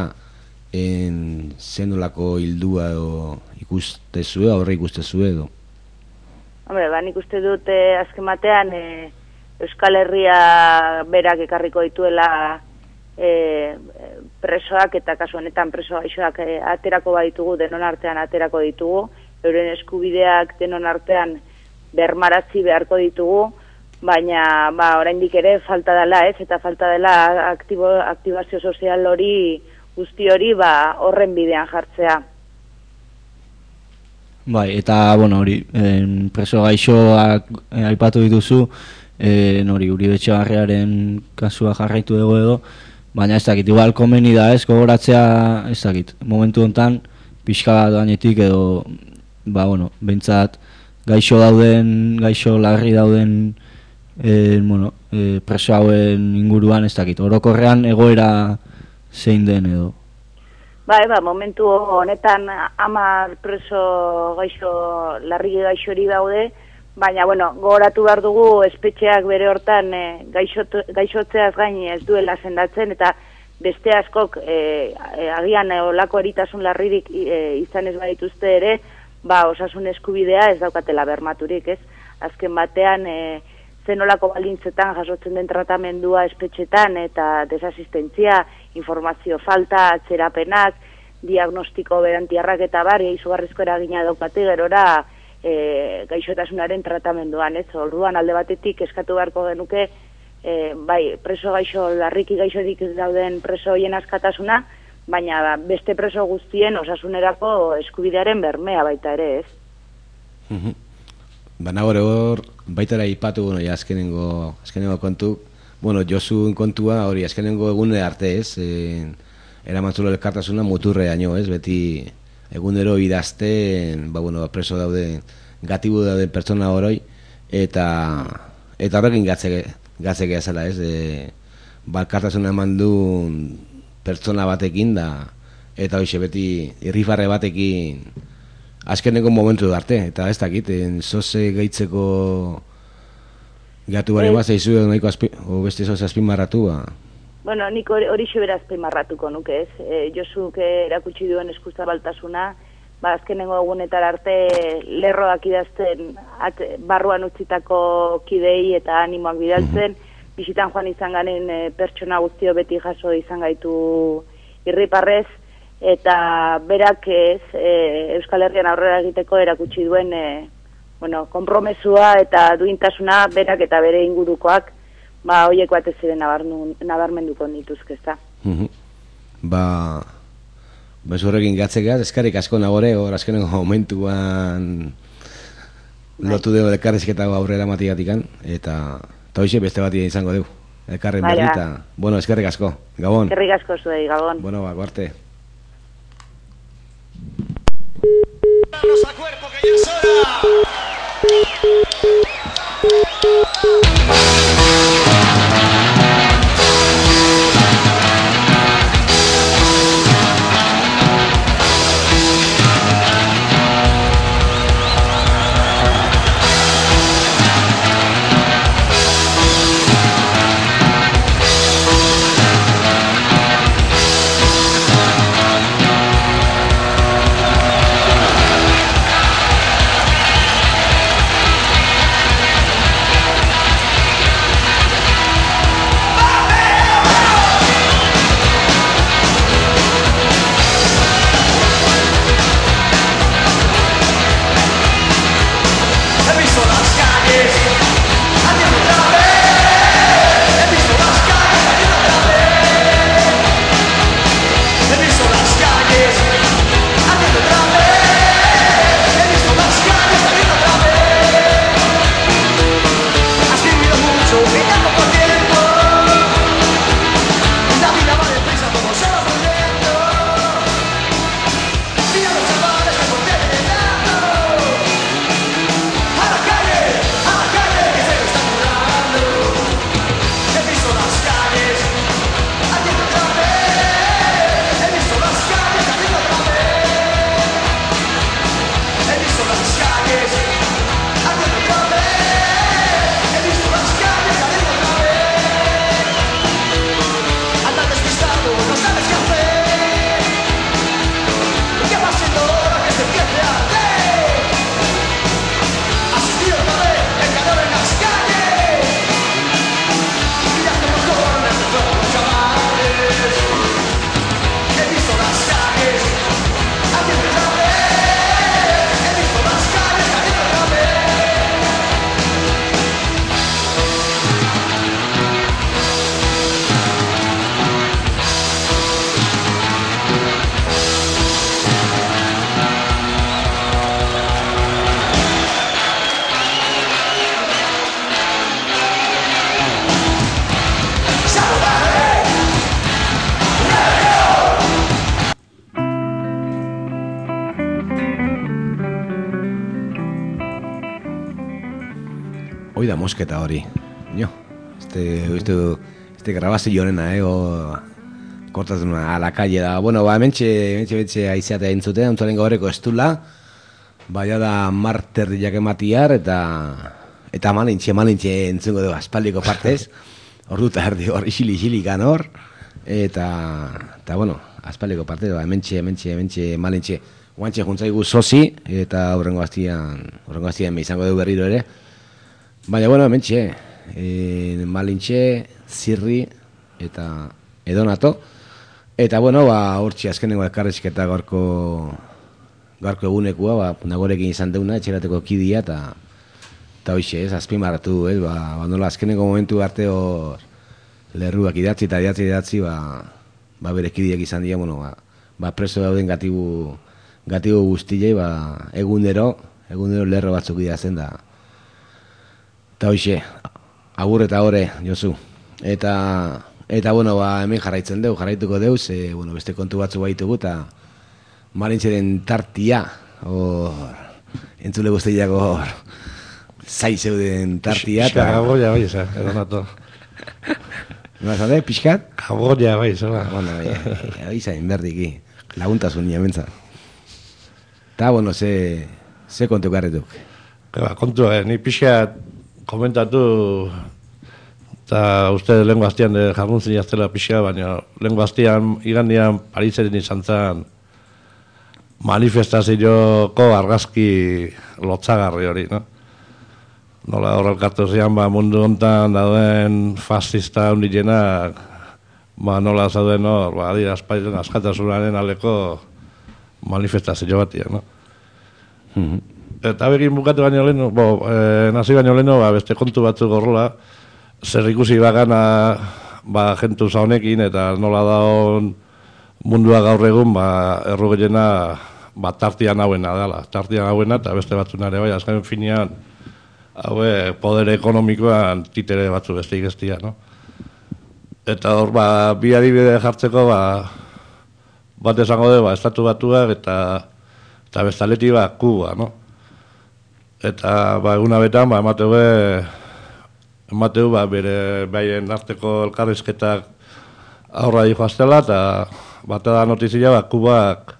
Speaker 1: en, zer nolako hildua edo ikustezue, aurre ikustezue edo?
Speaker 10: Hombre, ba, nik uste dut eh, azken batean eh, Euskal Herria berak ekarriko dituela eh, presoak eta kasu honetan preso gaixoak eh, aterako baditugu, denon artean aterako ditugu, euren eskubideak denon artean bermaratzi beharko ditugu, baina ba, oraindik ere falta dela, ez? Eta falta dela aktibo, aktibazio sozial hori, guzti hori ba, horren bidean jartzea.
Speaker 9: Bai, eta, bueno, hori, en, preso gaixoak eh, aipatu dituzu, en, hori, Uribe Etxebarriaren kasua jarraitu dugu edo, baina ez dakit, igual komeni da, ez, gogoratzea, ez dakit, momentu honetan, pixka bat gainetik edo, ba, bueno, bentsat, gaixo dauden, gaixo larri dauden, eh, bueno, eh, preso hauen inguruan, ez dakit, orokorrean egoera zein den edo.
Speaker 10: Bai, ba, momentu honetan hamar preso gaixo, larri gaixori daude, baina, bueno, gogoratu behar dugu espetxeak bere hortan e, gaixot, gaixotzeaz gain ez duela sendatzen, eta beste askok e, e, agian olako eritasun larririk e, izan ez badituzte ere, ba, osasun eskubidea ez daukatela bermaturik, ez? Azken batean, e, zenolako balintzetan jasotzen den tratamendua espetxetan eta desasistentzia, informazio falta, atzerapenak, diagnostiko berantiarrak eta bar, izugarrizko eragina daukate gerora e, gaixotasunaren tratamenduan, ez? Orduan alde batetik eskatu beharko genuke, e, bai, preso gaixo, larriki gaixorik dauden preso hoien askatasuna, baina beste preso guztien osasunerako eskubidearen bermea baita ere, ez?
Speaker 1: Baina gore hor, baita ere ipatu, bueno, ja azkenengo, azkenengo kontu, bueno, Josu kontua hori azkenengo egune arte, ez? E, eramatzulo elkartasuna muturreaino, ez? Beti egunero idazten, ba, bueno, preso daude, gatibu dauden pertsona horoi, eta eta horrekin gatze, gatzekea zela, ez? E, balkartasuna eman du pertsona batekin da, eta hoxe beti irrifarre batekin azkeneko momentu arte, eta ez dakit, zoze gehitzeko gatu bari bat, zeizu edo nahiko azpi, o beste zoze azpimarratu, ba.
Speaker 10: Bueno, nik hori xebera azpimarratuko nuke, ez? E, Josuk erakutsi duen eskuzabaltasuna, ba, azkenengo egunetar arte lerroak idazten at, barruan utzitako kidei eta animoak bidaltzen, mm-hmm. Bisitan joan izan garen e, pertsona guztio beti jaso izan gaitu irriparrez, eta berak ez e, Euskal Herrian aurrera egiteko erakutsi duen e, bueno, konpromesua eta duintasuna berak eta bere ingurukoak ba, hoiek batez ere nabarmenduko nituzke, ezta.
Speaker 1: Mm-hmm. Ba... Bez horrekin gatzekaz, eskarik asko nagore, hor azkeneko momentuan lotu dugu elkarrizketa aurrera matigatikan, eta eta hoxe beste bat izango dugu, elkarren berri, eta, bueno, eskerrik asko, Gabon.
Speaker 10: Eskerrik asko zuei, Gabon.
Speaker 1: Bueno, ba, guarte.
Speaker 5: ¡Vamos a cuerpo, que ya es hora!
Speaker 1: Hoi da mosketa hori, jo, este, este, este grabazio honena, eh, o kortatzen a la calle da, bueno, ba, mentxe, mentxe, mentxe aizeatea entzute, ontzaren gaureko estula, baina da marterdiak ematiar, eta, eta malintxe, malintxe entzungo dugu aspaldiko partez, hor dut erdi hor, isili, isili ganor, eta, eta, bueno, aspaldiko partez, ba, mentxe, mentxe, mentxe, malintxe, guantxe juntzaigu sozi, eta horrengo aztian, horrengo aztian izango dugu berriro ere, baina, bueno, mentxe, e, malintxe, zirri, eta edonato, eta, bueno, ba, hortxe azkenengo elkarrizketa gaurko, gaurko egunekua, ba, nagorekin izan deuna, etxerateko kidia, eta, eta hoxe, ez, azpimarratu, ez, ba, ba, nola, azkenengo momentu arte hor, lerruak idatzi eta idatzi idatzi, ba, ba, bere kidiak izan dira, bueno, ba, ba, preso dauden gatibu, gatibu guztiei, ba, egunero, egunero lerro batzuk idazten da, eta hoxe, agur eta ore, Josu. Eta, eta bueno, ba, hemen jarraitzen dugu, jarraituko dugu, ze, bueno, beste kontu batzu baitugu, eta malintxeren tartia, hor, entzule guztiak hor, zai zeuden tartia.
Speaker 6: Pixka gagoia, bai, eza, edonato.
Speaker 1: Nola zade, pixkat?
Speaker 6: Kaboria, bai, zela.
Speaker 1: Bueno, bai, zain berdiki. Laguntasun nire mentza. Eta, bueno, ze, ze kontu garretuk.
Speaker 6: Ba, kontu, eh, ni pixkat komentatu, eta uste lehen gaztian de jardun zinaztela pixka, baina lehen gaztian igandian Pariseren izan zen manifestazioko argazki lotzagarri hori, no? Nola hor elkartu zian, ba, mundu hontan dauden fascista hundienak, ba, nola zauden hor, ba, adira espaiten askatasunaren aleko manifestazio batia, no?
Speaker 1: Mm-hmm.
Speaker 6: Eta begin bukatu baino leheno, bo, e, nazi baino leheno, ba, beste kontu batzuk horrela, zer ikusi bagana, ba, jentuza honekin, eta nola daun mundua gaur egun, ba, errugeiena, ba, tartian hauena dela, tartian hauena, eta beste batzunare, bai, azken finean, haue, poder ekonomikoan titere batzu beste ikestia, no? Eta hor, ba, bi adibide jartzeko, ba, bat esango de, ba, estatu batuak, eta, eta bestaleti, ba, Kuba, no? Eta, ba, eguna betan, ba, emateu, emateu, ba, bere, baien arteko elkarrizketak aurra dihoaztela, eta bata da notizia, ba, Kubak,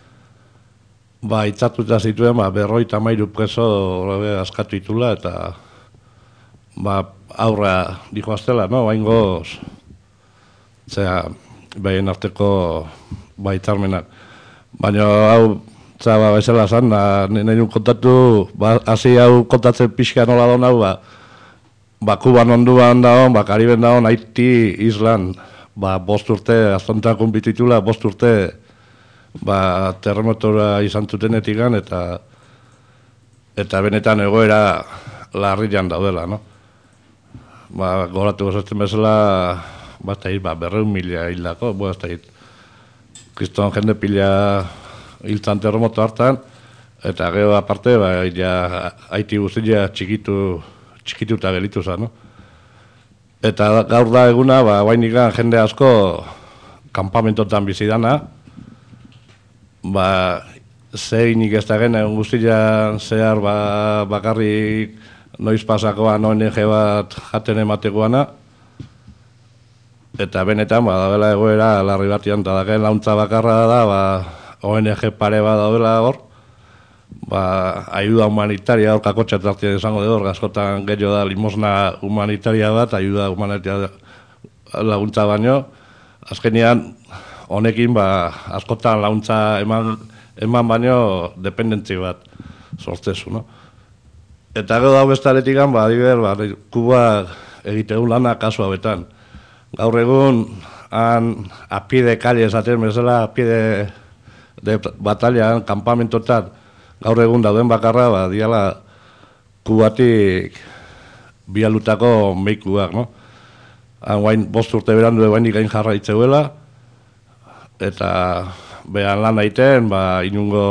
Speaker 6: ba, itzatuta zituen, ba, berroita mairu preso be, askatu itula, eta, ba, aurra dihoaztela, no? Bain goz, zera, baien arteko, ba, itzarmenak. Baina, hau, zera, ba, bezala zan, nahi kontatu, ba, hasi hau kontatzen pixka nola don hau, ba, ba, Kuban onduan daun, ba, Kariben daun, Haiti, Island, ba, bost urte, aztontan kunbititula, bost urte, ba, terremotora izan zutenetik gan, eta, eta benetan egoera larrian daudela, no? Ba, goratu gozatzen bezala, ba, ez da hit, ba, berreun mila hildako, bo, ez da hit, kriston jende pila hiltzan terremoto hartan, eta gero aparte, ba, ja, Haiti guztia txikitu, txikituta gelitu zen, no? Eta gaur da eguna, ba, guainikan jende asko kanpamentotan bizidana, ba, zeinik ez da gena, guztian zehar, ba, bakarrik noiz pasakoan O N G bat jaten ematekoana, eta benetan, ba, dabela egoera larri batian, eta daken launtza bakarra da, ba, O N G pare bat daudela hor, ba, ayuda humanitaria hor kakotxa tartia izango de hor, askotan gehiago da limosna humanitaria bat, ayuda humanitaria laguntza baino, azkenean honekin, ba, askotan laguntza eman, eman baino dependentzi bat sortzezu, no? Eta gero hau bestaretik gan, ba, adiber, ba, Kuba egitegun lana kasu hauetan. Gaur egun, han, apide kalle esaten bezala, apide de batalla, kampamentotan, gaur egun dauden bakarra, ba, diala Kubatik bialutako meikuak, no? Han guain bost urte berandu guain ikain jarra itzeuela, eta behan lan aiten, ba, inungo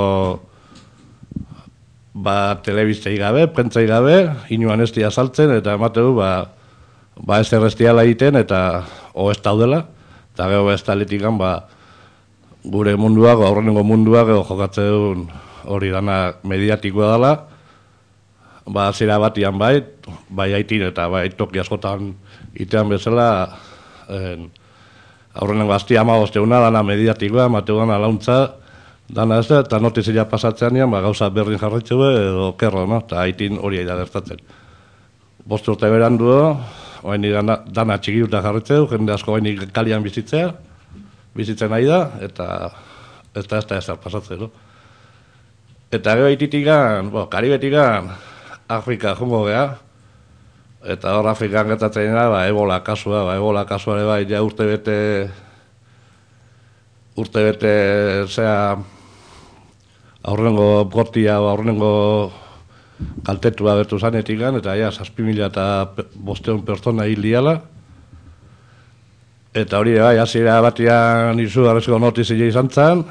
Speaker 6: ba, telebiztei gabe, prentzai gabe, inuan ez dia saltzen, eta emateu, ba, ba ez errestiala egiten, eta o ez daudela, eta gero ez taletikan, ba, gure munduak, aurrenengo munduak, gero jokatzen hori dana mediatikoa dela, ba, zera batian bai, bai haitin eta bai toki askotan itean bezala, en, aurrenengo aztia ama bosteuna, dana mediatikoa, mateu dana launtza, dana ez da, eta notizia pasatzean nian, ba, gauza berdin jarraitzeu edo kerro, no? Eta haitin hori aida gertatzen. Bost urte berandu, oaini dana, dana txikiuta jarraitzeu, jende asko oaini kalian bizitzea, bizitzen nahi da, eta ez da ez da ezer pasatzen, no? Eta gero haititikan, bo, Karibetikan, Afrika jongo geha, eta hor Afrikan gertatzen da, ba, ebola kasua, ba, ebola kasua ere bai, ja urte bete, urte bete, zera, aurrengo gortia, aurrengo kaltetua bertu zanetikan, eta ja, zazpi mila eta bosteun pertsona hil diala, eta hori bai, hasiera batian izu arrezko notizia izan zen,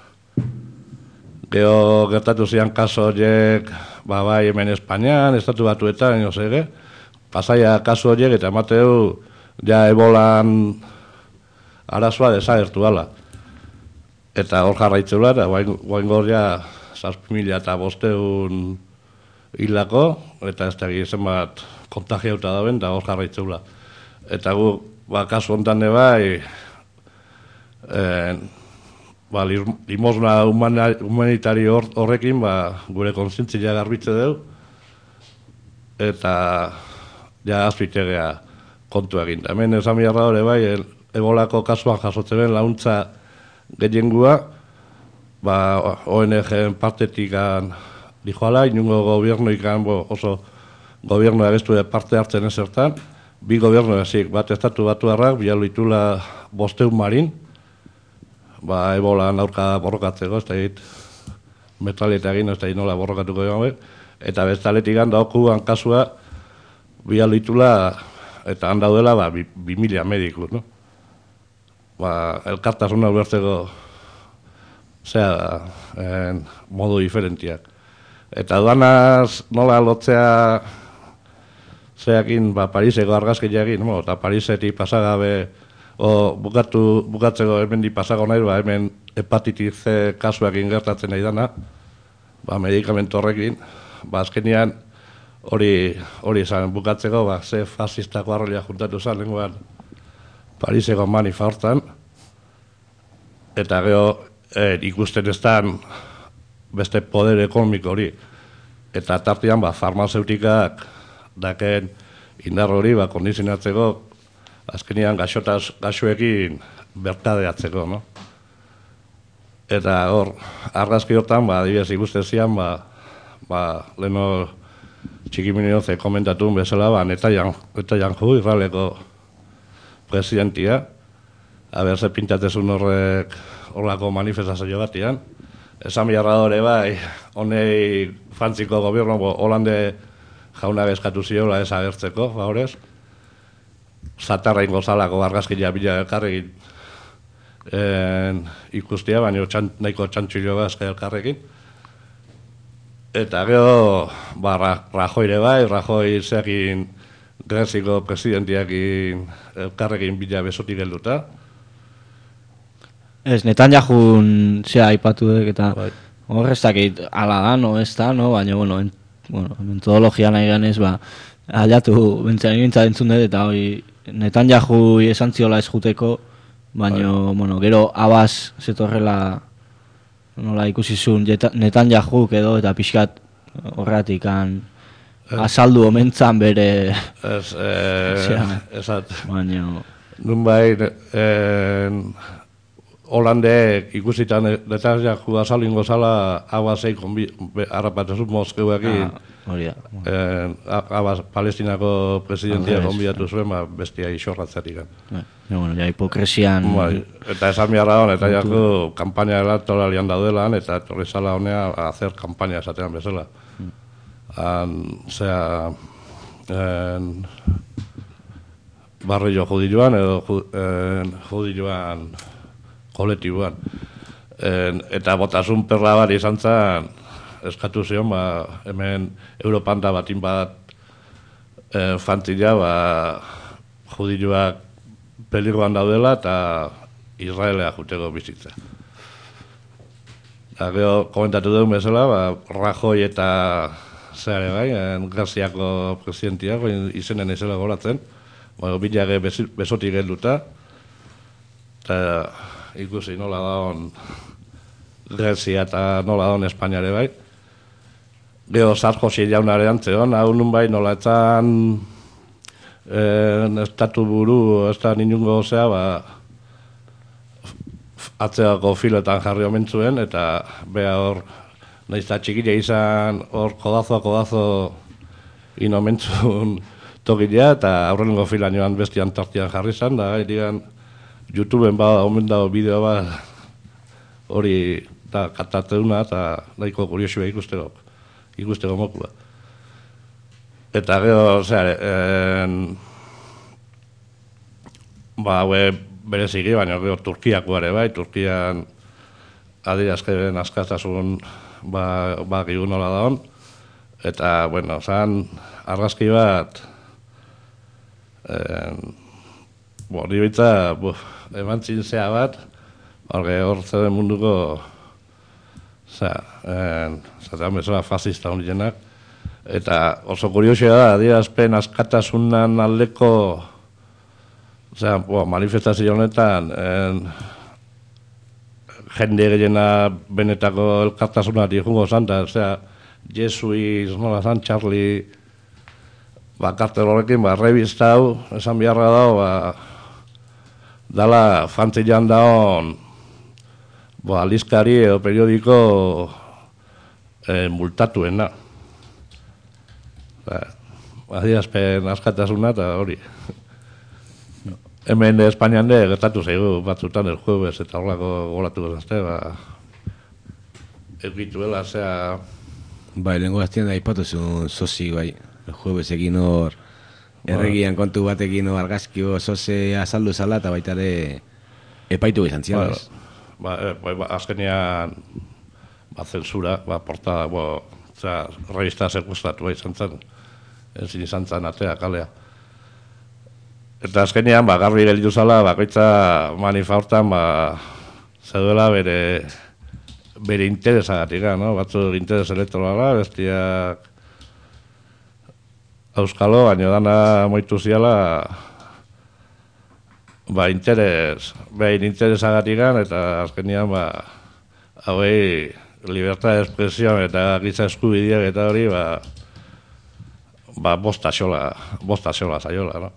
Speaker 6: gero gertatu zian kaso horiek, ba, bai, hemen Espainian, estatu batuetan, no sege, pasaia kasu horiek, eta emateu, ja, ebolan arazoa desagertu ala. Eta hor jarraitzula, eta guain gor ja, zazpi mila eta bosteun hilako, eta ez da zenbat kontagiauta dauen, eta hor jarraitzula. Eta gu, ba, kasu honetan de bai, eh, ba, limosna humanitari horrekin, ba, gure kontzientzia garbitze dugu, eta ja azpitegea kontu egin. Hemen esan biharra hori bai, el, ebolako kasuan jasotzen ben launtza gehiengua, ba, O N G partetik dijoala, inungo gobiernoikan bo, oso gobiernoa bestu parte hartzen ezertan, bi gobierno ezik, bat estatu batu harrak, bialuitula bosteun marin, ba, ebolan aurka borrokatzeko, ez da hit, metaleta egin, ez da hit nola borrokatuko egon, eta bestaletik handa okuan kasua, bialuitula, eta handaudela, ba, bi, bi mila mediku, no? Ba, elkartasuna ulertzeko, zera, en, modu diferentiak. Eta duanaz nola lotzea zeakin, ba, Pariseko argazkiakin, no? Eta Parisetik pasagabe, o bukatu, bukatzeko hemen di pasago nahi, ba, hemen hepatitis C kasuakin gertatzen nahi dana, ba, medikamentu horrekin, ba, azkenian hori hori izan bukatzeko, ba, ze fasistako arrolia juntatu zen, lenguan Pariseko manifa hortan, eta gero eh, ikusten eztan beste poder ekonomiko hori, eta tartean, ba, farmazeutikak daken indar hori, ba, kondizionatzeko, azkenian gaxotaz, gaxoekin bertadeatzeko, no? Eta hor, argazki hortan, ba, adibidez ikusten zian, ba, ba, leheno txikiminioze komentatun bezala, ba, Netanyahu, Israeleko presidentia, haber ze pintatezun horrek horlako manifestazio batian, esan biharra dore bai, honei Frantziko gobierno, bo, Holande jauna eskatu ziola ez agertzeko, ba horrez, zatarrain gozalako argazkia bila elkarrekin ikustia, baina txan, nahiko txantxillo bazka elkarrekin. Eta gero, ba, Rajoire bai, Rajoi zeakin Greziko presidentiakin elkarrekin bila besotik helduta.
Speaker 9: Ez, Netanyahun zea aipatu dek eta horrezakit ala da, no, ez da, no, baina, bueno, en, bueno, metodologia nahi ganez, ba, aliatu, bentzaren gintza entzun dut, eta hori Netanyahu esan ziola ez juteko, baina, bueno, gero abaz zetorrela, nola ikusi zuen Netanyahu edo, eta pixkat horretik azaldu omentzan bere...
Speaker 6: Ez, eh, ezat.
Speaker 9: Baina...
Speaker 6: Nun bai, Holandeek ikusitan Netanyahu azalingo zala abazeik harrapatezun Moskeuekin,
Speaker 9: hori
Speaker 6: da. Abaz Palestinako presidentia konbidatu zuen, bestia isorratzetik.
Speaker 9: Bueno, ja hipokresian...
Speaker 6: Eta esan biharra hon, Netanyahu kampaina elektoralian daudelan, eta torri zala honea hacer kampaina esatean bezala. Zea... Barrio judilloan edo judilloan kolektiboan. Eta botasun perla bat izan zen, eskatu zion, ba, hemen Europan da batin bat e, fantzila, ba, judilloak peligroan daudela eta Israelea juteko bizitza. Eta gero komentatu duen bezala, ba, Rajoy eta zeare bai, Graziako presidentiak, izenen izela goratzen, ba, bilage besotik helduta, eta ikusi nola daun Grezia eta nola daun Espainiare bai. Gero Sarkozy jaunare antzeon, hau nun bai nola etzan eh, estatu buru, ez da ninungo zea, ba, atzeako filetan jarri omentzuen, eta beha hor, nahiz eta txikila izan, hor kodazoa kodazo inomentzun tokilea, eta aurrengo filan joan bestian tartian jarri zan, da digan, YouTubeen bada, omen dago bideo bat, hori da katatzeuna eta nahiko kuriosua ikusteko, ikusteko mokua. Eta gero, zera, en, ba, haue bereziki, baina gero Turkiakoare bai, Turkian adierazkeren askatasun ba, ba gigun nola daun, eta, bueno, zan, argazki bat, en, bo, hori bitza, eman zintzea bat, hor zeuden munduko, zatean bezala fascista honienak, eta oso kuriosia da, adierazpen askatasunan aldeko Osea, bo, manifestazio honetan, en, jende gehiena benetako elkartasunari jungo zanta, osea, Jesuiz, nola zan, Charlie, ba, kartel horrekin, ba, revista hau, esan beharra dago, ba, dala fantzilan daon, ba, aldizkari edo periodiko eh, multatuena. Ba, adierazpen askatasuna eta hori. Hemen Espainian de gertatu zaigu batzutan el jueves eta horlako golatuko zazte, ba, egituela, zea...
Speaker 1: Bai, lehenko gaztien da ipatu zuen sozi, bai, el jueves egin hor, erregian kontu batekin hor argazkio soze azaldu zala eta baita ere epaitu izan zian, ez?
Speaker 6: Ba, e, ba, ba, azkenean, ba, zensura, ba, portada, bo, zera, revista sekuestatu izan zen, ezin izan zen atea, kalea. Eta azkenean, ba, garbi gelditu zala, bakoitza manifa hortan, ba, zeuela bere, bere interesagatik, no? Batzu interes elektorala, bestiak euskalo, baina dana moitu ziala, ba, interes, behin interesagatik, eta azkenean, ba, hauei, libertad de expresión eta giza eskubideak eta hori, ba, ba, bosta xola, bosta xola zaiola, no?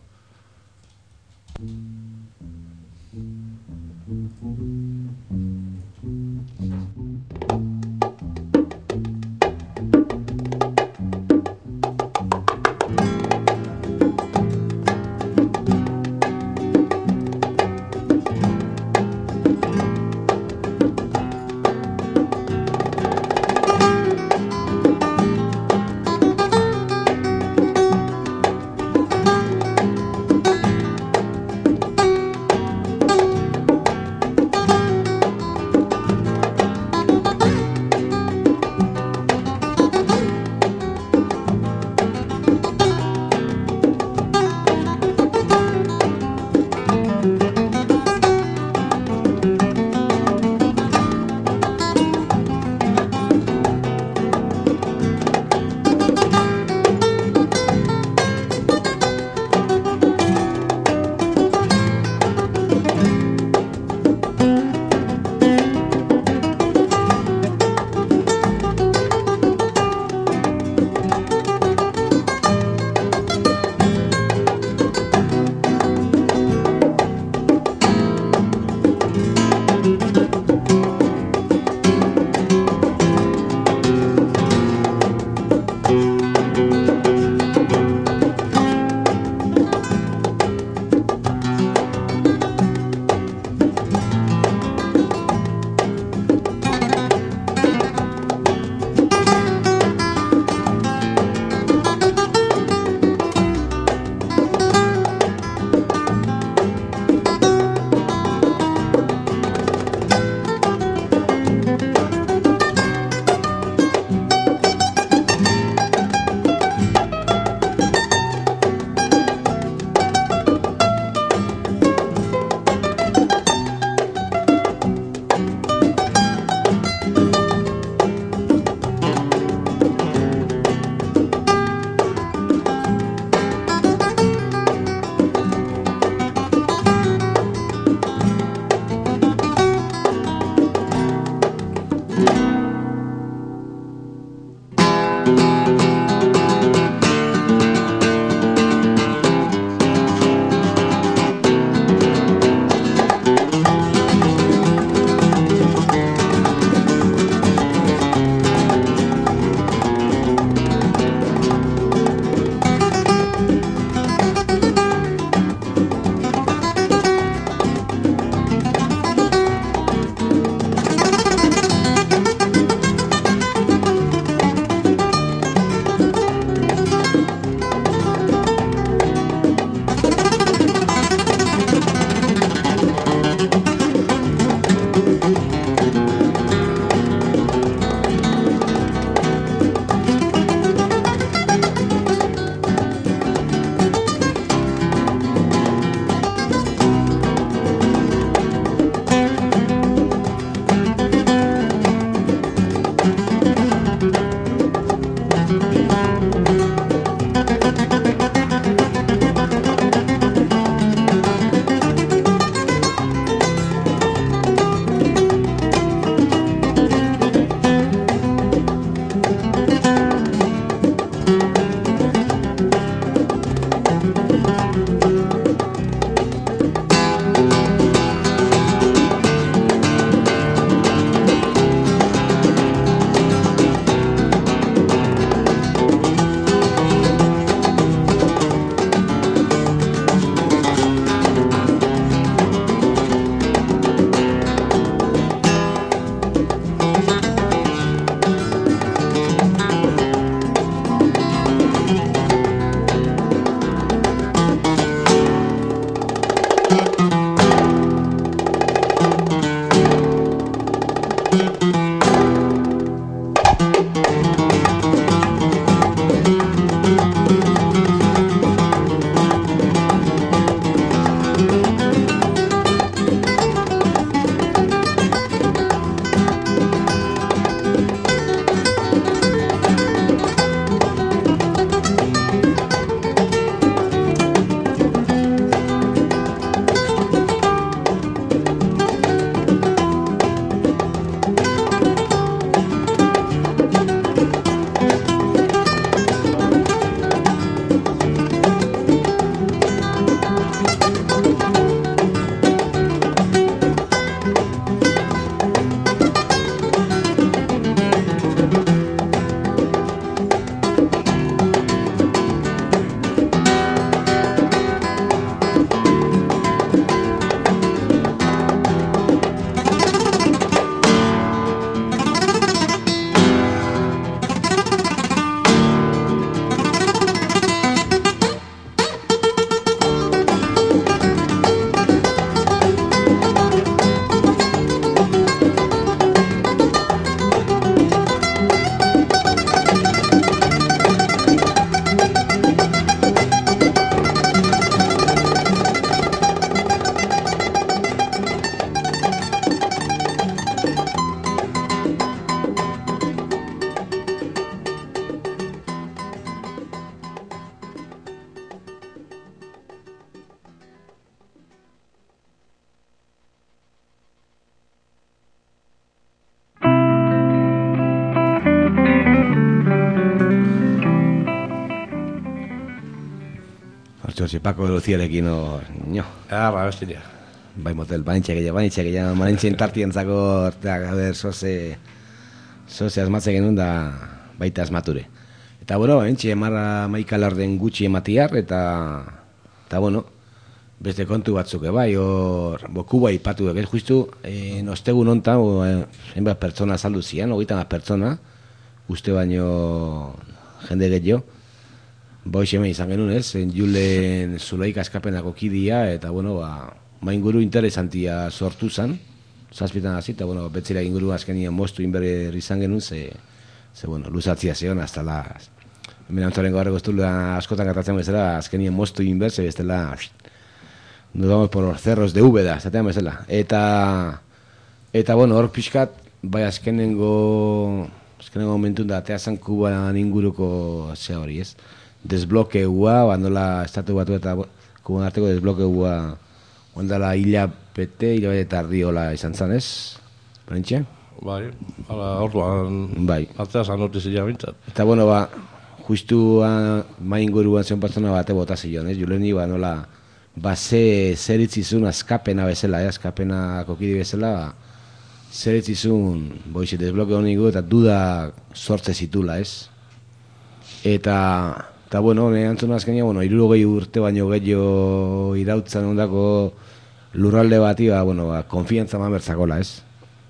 Speaker 1: Jose Paco Luciarekin hor, nio.
Speaker 6: Arra, bestiria.
Speaker 1: Bai motel, banitxak egia, banitxak egia, banitxen tartientzako, eta, a ber, zoze, zoze asmatze genuen da baita asmature. Eta, bueno, banitxe, marra maikal arden gutxi ematiar, eta, eta, bueno, beste kontu batzuk, bai, hor, bokuba ipatu duk, ez justu, e, nostegun ontan, enbat pertsona saldu zian, hogeita bat pertsona, uste baino jende gehiago, ba, hoxe hemen izan genuen, ez, Julen Zulaika eskapenako kidia, eta, bueno, ba, ma inguru interesantia sortu zen, zazpitan hasi, eta, bueno, betzera inguru azkenien mostu inberri izan genuen, ze, ze, bueno, luzatzia zeon, hasta la, hemen antzoren gaur egoztula askotan gertatzen bezala, azkenien mostu inber, ze bestela, nos vamos por los cerros de Úbeda, zatean bezala, eta, eta, bueno, hor pixkat, bai azkenengo, azkenengo momentun da, atea zan Kuban inguruko zea hori, ez, desblokeua, bandola estatu batu eta Kuban arteko desblokeua, ondala hila bete, hila bete tardiola izan zan, ez? Parentxe?
Speaker 6: Bai, ala orduan,
Speaker 1: bai.
Speaker 6: Atzea zan notizia bintzat.
Speaker 1: Eta bueno, ba, justu mai inguruan zion pertsona bate bota zion, ez? Juleni, ba, nola, ba, ze zeritzizun azkapena bezala, eh? Azkapena kokidi bezala, ba, zeritzizun, boize, desbloke honigu eta duda sortze zitula, ez? Eta, eta bueno, ne antzuna azkenia, bueno, irurogei urte baino gehiago irautzan ondako lurralde bati, ba, bueno, ba, konfiantza man bertzakola, ez?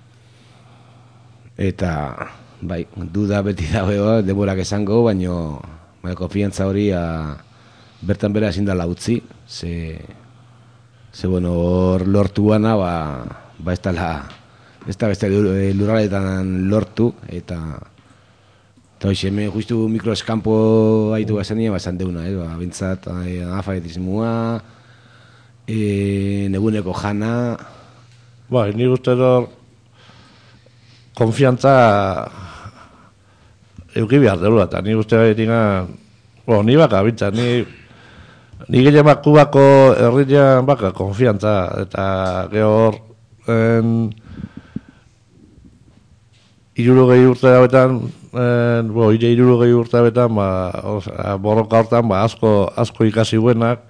Speaker 1: Eta, bai, duda beti dago, denborak esango, baino, bai, konfiantza hori a, bertan bera ezin dela utzi, ze, ze, bueno, hor lortu gana, ba, ba, ez dala, ez da beste lurraldetan lortu, eta, eta hoxe, hemen justu mikroeskampo haitu gazenia, ba, esan deuna, eh, ba, bintzat, analfabetismoa, e, neguneko jana.
Speaker 6: Bai, ni uste dut konfiantza euki behar deula, eta ni uste dut bueno, ni baka bintzat, ni ni gehiamak Kubako herrian baka konfiantza, eta gehor en, irurogei urte hauetan, bo, ire irurogei urte hauetan, ba, oza, borroka hortan, ba, asko, asko ikasi buenak,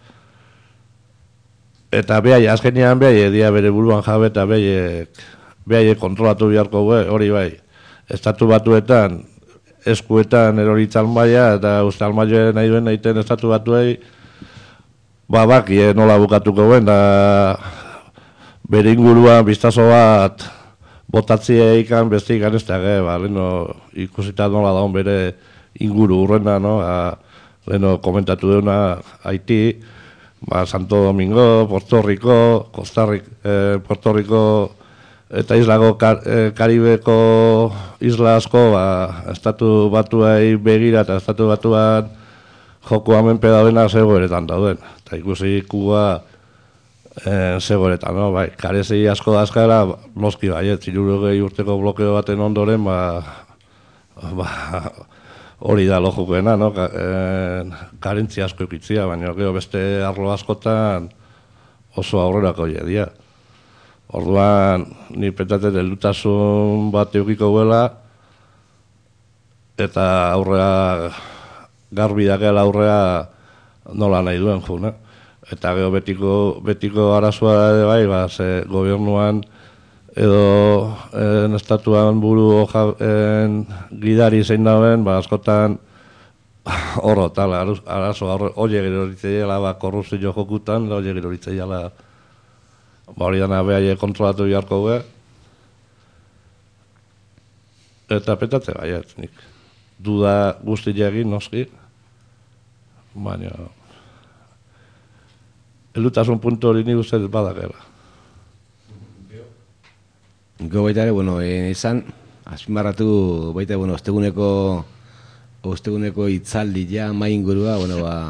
Speaker 6: eta behai, azkenean behai, edia bere buruan jabe, eta behaiek, behaiek kontrolatu beharko gue, hori bai, estatu batuetan, eskuetan eroritzan baia, eta uste almaioen nahi duen egiten estatu batuei, ba, baki, eh, nola bukatuko guen, da bere inguruan biztazo bat botatzia ikan, beste ikan ez da, ba, leheno ikusita nola daun bere inguru urrena, no? A, leheno komentatu deuna Haiti, ba, Santo Domingo, Puerto Rico, Costa Rica, eh, Puerto Rico, eta islago kar, eh, Karibeko isla asko, ba, estatu batuai begira eta estatu batuan joko hamen pedauena zegoeretan dauden. Eta ikusi Kuba eh, zegoeretan, no? Bai, karezi asko dazkara, noski baiet, zirurogei urteko blokeo baten ondoren, ba, ba, hori da lojukoena, no? Ka, eh, karentzia asko ekitzia, baina gero beste arlo askotan oso aurrerako jedia. Orduan, ni petatet heldutasun bat eukiko guela, eta aurrea, garbi dakeela aurrea nola nahi duen juna. Eta gero betiko, betiko arazoa ere bai, ba, ze gobernuan edo en estatuan buru oja, en, gidari zein dauen, ba, askotan horro tala, arazo, hori gero horitzeiala, ba, korrupzio jokutan, hori gero horitzeiala, ba, hori dana behaie kontrolatu beharko gue. Eta petatze baiet, nik. Duda guzti egin, noski. Baina, elutasun puntu hori nik uste badakela.
Speaker 1: Go baita ere, bueno, esan, azpimarratu baita, bueno, osteguneko, osteguneko itzaldi ja, mai ingurua, bueno, ba,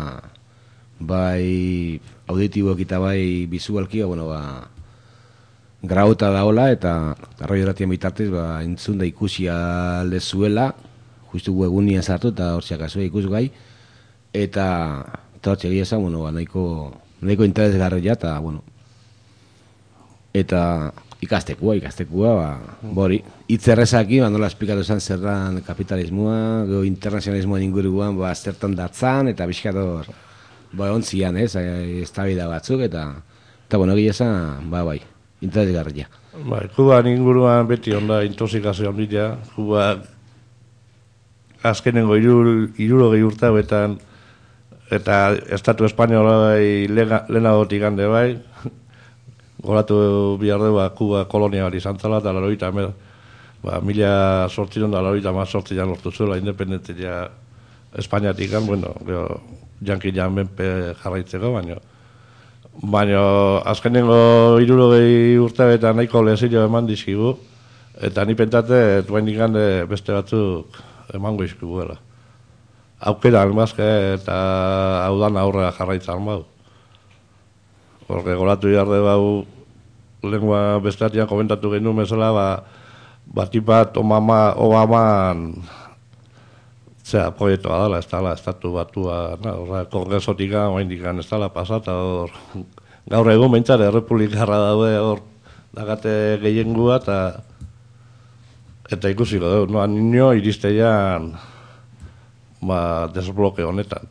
Speaker 1: bai auditibok eta bai bizualki, bueno, ba, grauta daola, eta arroi horatien bitartez, ba, entzun da ikusi alde zuela, justu webunian sartu, eta hortziak azue ikus gai, eta, eta hortziak egia esan, bueno, ba, nahiko, nahiko interesgarria, eta, bueno, eta ikastekua, ikastekua, ba, bori, hitzerrezaki, ba, nola esplikatu esan zerran kapitalismoa, gero internazionalismoan inguruan, ba, zertan datzan, eta bizkator, ba, ontzian, ez, eztabaida batzuk, eta, eta bueno, egia esan, ba, bai, interesgarria.
Speaker 6: Bai, Kuban inguruan beti onda intoxikazio handia, Kuba azkenengo hirurogei urte hauetan, eta Estatu Espainola bai lehenagotik hande bai, goratu bihar du, ba, Kuba kolonia bat izan zela, eta laroita, ba, mila sortziron da laroita ma sortzian lortu zuela, independentzia Espainiatik, bueno, gero, janki jan benpe jarraitzeko, baina baina azkenengo hirurogei urte eta nahiko lezio eman dizkigu, eta ni pentate, duen ikande beste batzuk emango izkibuela. Aukera almazke eta haudan aurrera jarraitzan bau. Horre, goratu jarde bau, lengua bestatian komentatu genuen bezala, ba, batipat Obama, Obaman zera, proiektua dela, ez dela, estatu batua, horra, kongresotika, oaindikan ez dela pasata, hor, gaur egun behintzat, errepublikarra daude, hor, dagate gehiengua, eta eta ikusiko dugu, no, nio iristeian, ba, desbloke honetan.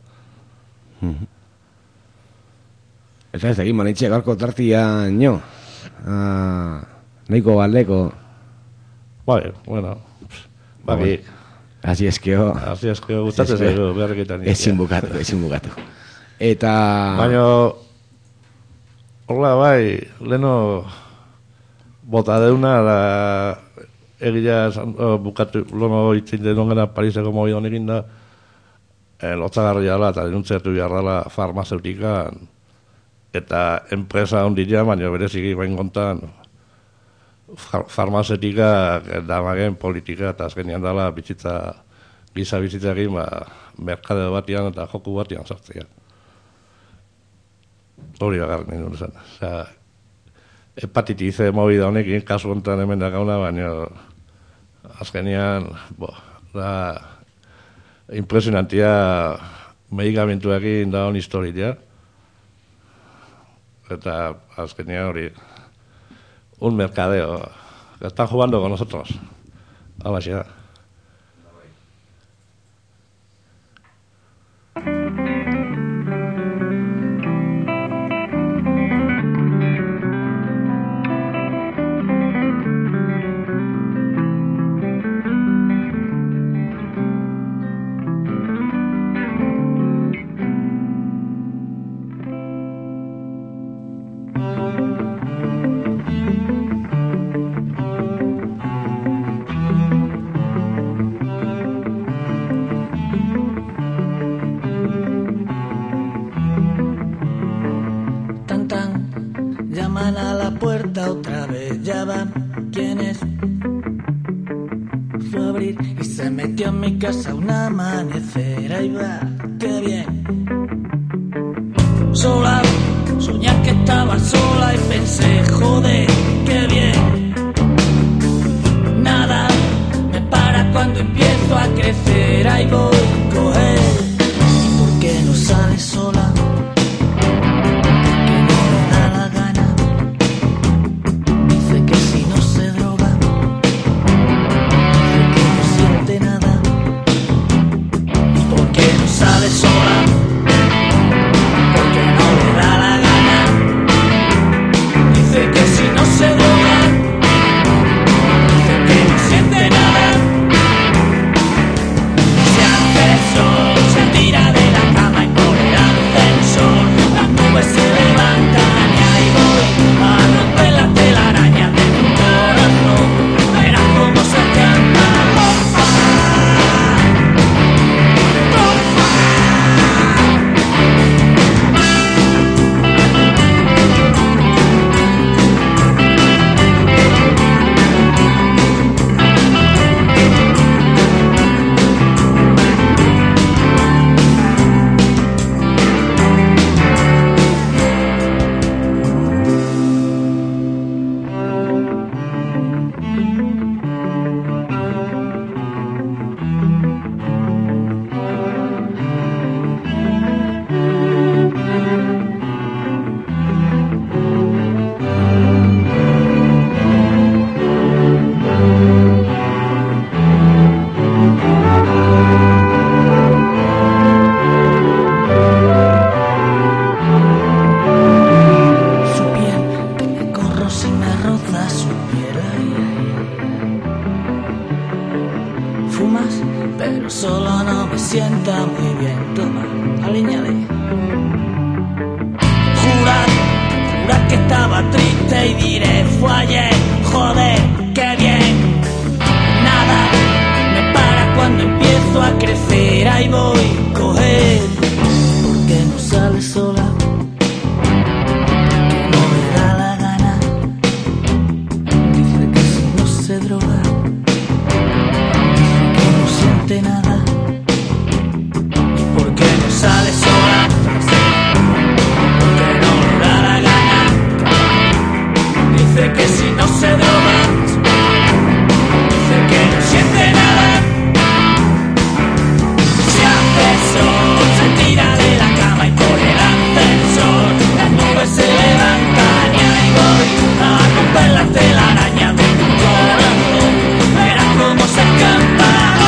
Speaker 1: Eta ez egin manitxe gaurko tartia nio, ah, nahiko baldeko.
Speaker 6: Bai, bueno, baki.
Speaker 1: Asi eskeo.
Speaker 6: Asi eskeo, gustatzen zaigu, beharreketan.
Speaker 1: Ezin bukatu, ezin bukatu. Eta...
Speaker 6: Baina, horla bai, leno bota deuna, da egia bukatu, lono itzin denun gana Pariseko mobi honekin da, lotzagarri dela eta denuntziatu behar dela farmazeutikan, eta enpresa ondila, baina bereziki bain kontan, farmazetika damagen politika eta azkenian dela bizitza, giza bizitzakin, ba, merkade batian eta joku batian sartzea. Hori bagarren nindun zen. Osea, hepatitize movida honekin, kasu honetan hemen dakauna, baina azkenian, bo, da, impresionantia medikamentuekin da hon historia. Eta azkenian hori, un mercadeo, que están jugando con nosotros. A la ciudad.
Speaker 13: Otra vez ya van, ¿quién es? Fue a abrir y se metió en mi casa un amanecer. Ahí va, qué bien. Sola, soñar que estaba sola y pensé, joder, qué bien. Nada me para cuando empiezo a crecer. Ahí voy, coger. ¿Y por qué no sales sola?
Speaker 5: Se tira de la cama y por el
Speaker 13: más, pero solo no me sienta muy bien. Toma, aliñale. Jurar, jurar que estaba triste y diré fue ayer, joder, qué bien. Nada me para cuando empiezo a crecer, ahí voy, coger, porque no sale sola. Droga, que no siente nada. ¿Y por qué no sale sola? Porque no le da la gana. Dice que si no se droga, dice que no siente nada. Se hace sol, se tira de la cama y por el ascensor las nubes se levantan y ahí voy a romper las telarañas de tu corazón. Verás cómo se escapa.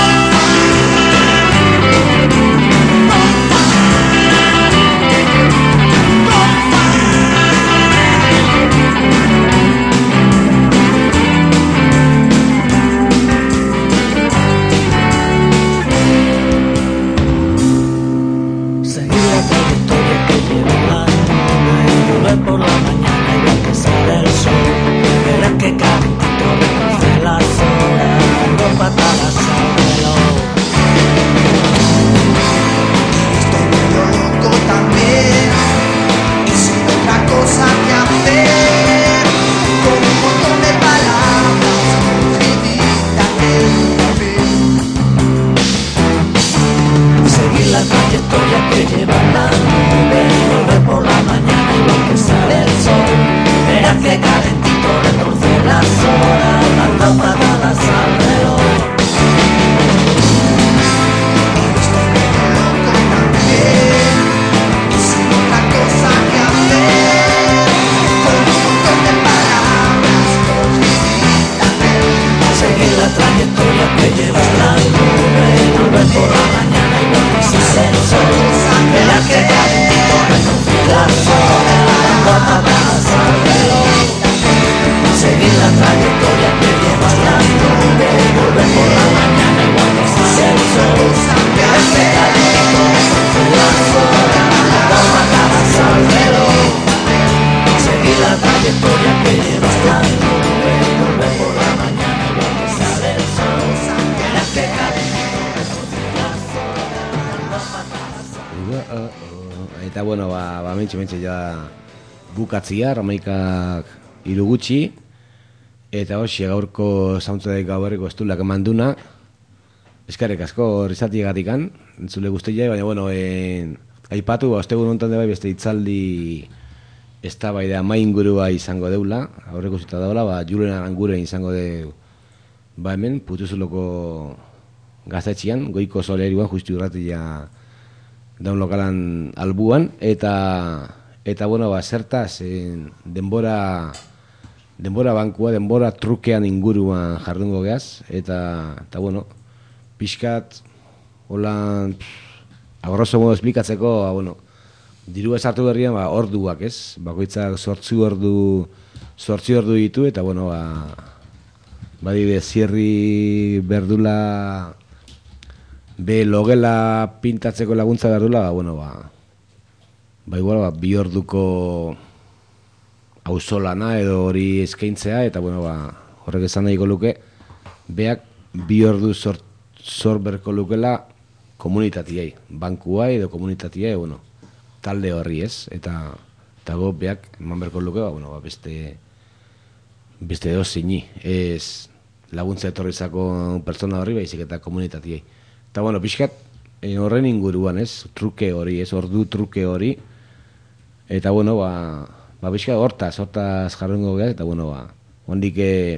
Speaker 13: Seguir la trayectoria que lleva la luna y volver por la mañana igual que sale el sol. Verás que calentito recoge las horas, dando patadas al reloj.
Speaker 14: Estoy medio loco también y sin otra cosa que hacer, con un montón de palabras escritas en un papel.
Speaker 13: Seguir la trayectoria que lleva la nube y volver por la mañana igual que sale el sol. Verás que calentito retorce las horas, dando patadas al reloj.
Speaker 14: Estoy medio loco también y sin otra cosa que hacer, con un montón de palabras escritas en un papel.
Speaker 13: Seguir la trayectoria que lleva la nube y volver por la mañana igual que sale el sol. Verás que calentito retorce las horas, dando patadas al reloj. Seguir la trayectoria que lleva la nube y volver por la mañana igual que sale el sol. Verás que calentito retorce las horas, dando patadas al reloj. Seguir la trayectoria que lleva la nube y volver por la mañana igual que sale el sol. Verás que calentito retorce las horas, dando patadas al reloj.
Speaker 1: Eta bueno, ba, ba mentxe, mentxe, ja bukatzia, ramaikak hiru gutxi. Eta hoxe, gaurko zauntzatek gau berriko estulak emanduna. Eskarek asko rizatiegatikan, entzule guztia, baina bueno, en, aipatu, ba, ostegun honetan bai beste itzaldi eztabaida mai ingurua izango deula, aurreko zita daula, ba, Julen Aranguren izango de, ba hemen, Putuzuloko gaztetxian, goiko soleriuan, justu irratia daun lokalan albuan, eta, eta bueno, ba, zertaz, en, denbora... denbora bankua, denbora trukean inguruan jardungo geaz, eta, eta bueno, pixkat, holan, a grosso modo esplikatzeko, ba, bueno, diru esartu berrian, ba, orduak, ez? Bakoitzak sortzi ordu, sortzi ordu ditu, eta bueno, ba, badide zierri berdula, be logela pintatzeko laguntza berdula, ba, bueno, ba, ba, igual, ba, bi orduko auzolana edo hori eskaintzea, eta bueno, ba, horrek esan nahiko luke, beak bi ordu zor, zor berko lukela komunitatiei, bankua edo komunitatiei, bueno, talde horri ez, eta eta go beak eman berko luke, ba, bueno, ba, beste beste edo zini, ez laguntza etorrizako pertsona horri, baizik eta komunitatiei. Eta bueno, pixkat, e, horren inguruan ez, truke hori, ez, ordu truke hori, eta bueno, ba, ba, bizka hortaz, hortaz jarrengo geha, eta, bueno, ba, hondik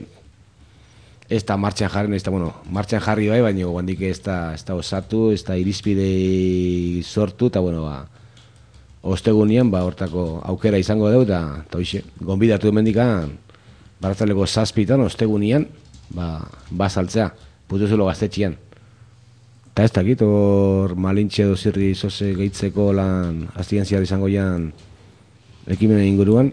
Speaker 1: ez da martxan jarren, ez da, bueno, martxan jarri bai, baina hondik ez da, ez da osatu, ez da irizpide sortu, eta, bueno, ba, ostegunean, ba, hortako aukera izango dugu, eta, eta hoxe, gonbidatu emendikan, baratzaleko zazpitan, ostegunean, ba, bazaltzea, Putuzulo gaztetxian. Eta ez dakit, hor malintxe dozirri zoze gehitzeko lan astientziar izango jan ekimenen inguruan.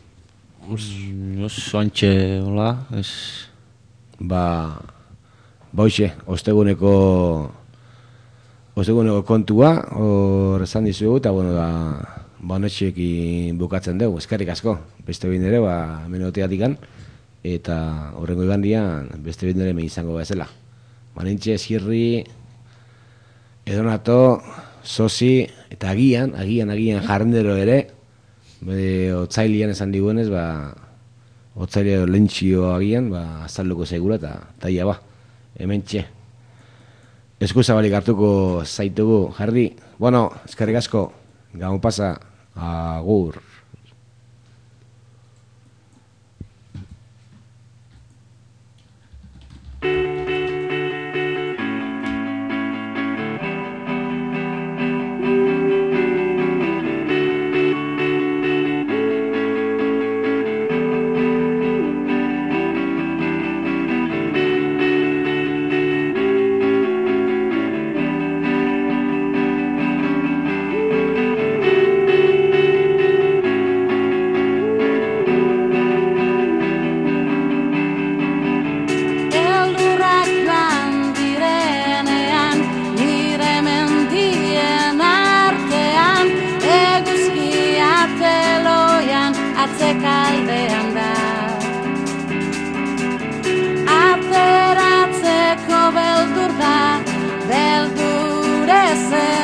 Speaker 9: Oso antxe, hola, ez...
Speaker 1: Ba, Boixe, osteguneko osteguneko kontua, hor esan dizugu, eta bueno, da, bonetxeekin bukatzen dugu, eskerrik asko, beste behin ere, ba, menoteatikan, eta horrengo igandian, beste behin ere izango bezala. Manintxe, Esirri, Edonato, Sosi, eta agian, agian, agian jarrendero ere, bede, otzailean esan diguenez, ba, otzailea lentxio agian, ba, azalduko segura, eta taia ba, hemen txe. Eskuzabalik hartuko zaitugu, jarri. Bueno, eskerrik asko, gaun pasa, agur.
Speaker 15: Ateratzeko beldur da, beldur ezen.